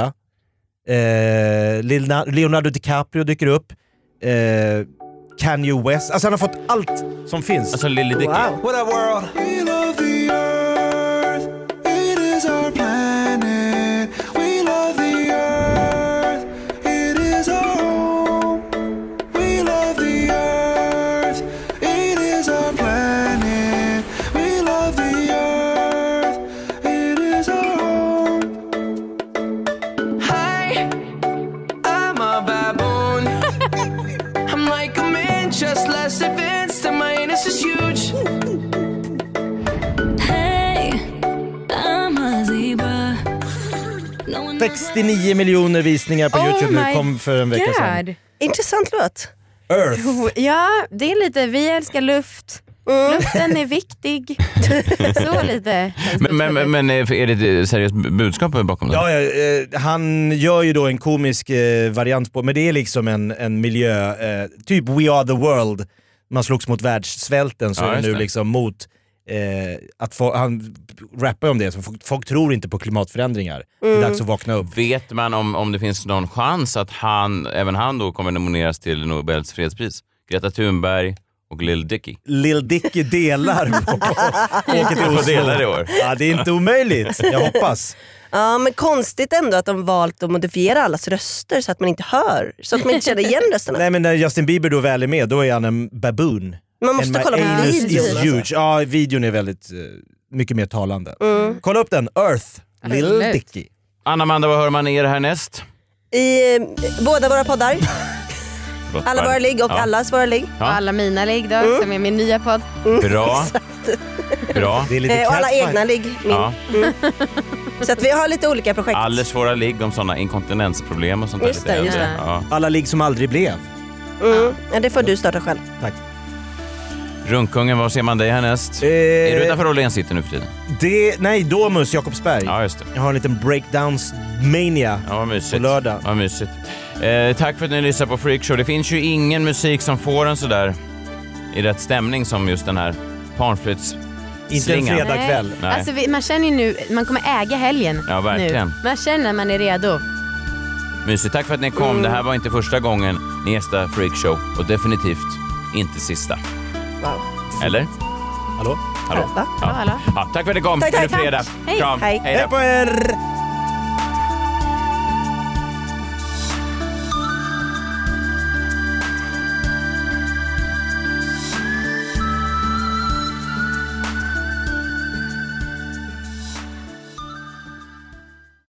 Speaker 5: Eh, Leonardo DiCaprio dyker upp. Eh, Kanye West. Alltså han har fått allt som finns.
Speaker 4: Alltså Lil Dicky.
Speaker 5: Wow. What a world. We love the earth. It is our planet. We love the earth. It is our home. We love the earth. It is our planet. We love the earth. It is our home. Hi, I'm a baboon. I'm like a man, just less advanced. And my innocence sextionio miljoner visningar på
Speaker 7: Oh
Speaker 5: YouTube nu,
Speaker 7: my
Speaker 5: kom för en vecka sedan.
Speaker 7: God.
Speaker 6: Intressant låt.
Speaker 5: Earth.
Speaker 7: Oh, ja, det är lite, vi älskar luft.
Speaker 6: Mm.
Speaker 7: Luften är viktig. Så lite.
Speaker 4: Men, men, men är det ett seriöst budskap bakom det?
Speaker 5: Ja, ja eh, han gör ju då en komisk eh, variant på, men det är liksom en, en miljö, eh, typ We Are The World. Man slogs mot världssvälten, så
Speaker 4: Ja,
Speaker 5: är det
Speaker 4: just
Speaker 5: nu
Speaker 4: det.
Speaker 5: liksom mot eh, att få, han rappar om det, så folk, folk tror inte på klimatförändringar. Det är dags att vakna upp.
Speaker 4: Vet man om, om det finns någon chans att han, även han då kommer nomineras till Nobels fredspris? Greta Thunberg och Lil Dicky.
Speaker 5: Lil Dicky delar på åker till
Speaker 4: Får
Speaker 5: Oslo.
Speaker 4: dela det i år.
Speaker 5: Ja, det är inte omöjligt, jag hoppas.
Speaker 6: Ja, men konstigt ändå att de valt att modifiera allas röster så att man inte hör, så att man inte känner igen rösterna.
Speaker 5: Nej, men när Justin Bieber då väl är med, då är han en baboon.
Speaker 6: Man måste
Speaker 5: And my
Speaker 6: kolla på
Speaker 5: anus
Speaker 6: videon.
Speaker 5: is
Speaker 6: Alltså.
Speaker 5: huge. Ja, videon är väldigt uh, mycket mer talande.
Speaker 6: Mm.
Speaker 5: Kolla upp den, Earth, Lil
Speaker 7: Absolut.
Speaker 5: Dicky.
Speaker 4: Anna-Amanda, vad hör man er härnäst?
Speaker 6: I eh, båda våra poddar,
Speaker 4: Förlåt,
Speaker 6: alla
Speaker 4: bara-
Speaker 6: våra ligg och
Speaker 4: Ja.
Speaker 6: allas våra ligg.
Speaker 4: Ja.
Speaker 7: Och alla mina ligg då, som är min nya podd.
Speaker 4: Bra. Bra.
Speaker 5: Det är lite
Speaker 6: Eh, och alla
Speaker 5: catfight.
Speaker 6: egna ligg. Min.
Speaker 4: Ja.
Speaker 6: Så att vi har lite olika projekt.
Speaker 4: Alldeles våra ligg om sådana inkontinensproblem och sånt där.
Speaker 6: Just det,
Speaker 4: lite
Speaker 6: just
Speaker 4: äldre.
Speaker 7: det.
Speaker 4: Ja.
Speaker 5: Alla ligg som aldrig blev.
Speaker 6: Mm. Ja, det får du starta själv.
Speaker 5: Tack.
Speaker 4: Runkungen, var ser man dig härnäst?
Speaker 5: Eh,
Speaker 4: Är du utanför Åhléns city nu för tiden?
Speaker 5: det, nej, Domus Jakobsberg.
Speaker 4: Ja, just det.
Speaker 5: Jag har en liten breakdowns mania
Speaker 4: Ja, vad mysigt.
Speaker 5: på lördag.
Speaker 4: Vad mysigt. Eh, tack för att ni lyssnar på Freakshow. Det finns ju ingen musik som får en sådär i rätt stämning som just den här panflöjts.
Speaker 5: Inte en
Speaker 4: Slingan.
Speaker 5: fredagkväll.
Speaker 4: Nej.
Speaker 7: Alltså, vi, man känner ju nu, man kommer äga helgen.
Speaker 4: Ja, verkligen.
Speaker 7: Nu. Man känner att man är redo.
Speaker 4: Mysigt. Tack för att ni kom. Det här var inte första gången ni gästade Freakshow och definitivt inte sista.
Speaker 6: Wow.
Speaker 4: Eller?
Speaker 5: Hallå?
Speaker 4: Hallå?
Speaker 6: Va?
Speaker 4: Ja.
Speaker 7: Ja, hallå.
Speaker 4: Ja, tack för att ni kom.
Speaker 6: Tack,
Speaker 4: Nu är
Speaker 6: tack,
Speaker 4: det fredag.
Speaker 7: Hej.
Speaker 4: Kram.
Speaker 6: Hej.
Speaker 4: Hej
Speaker 5: Hej
Speaker 4: då.
Speaker 5: på er!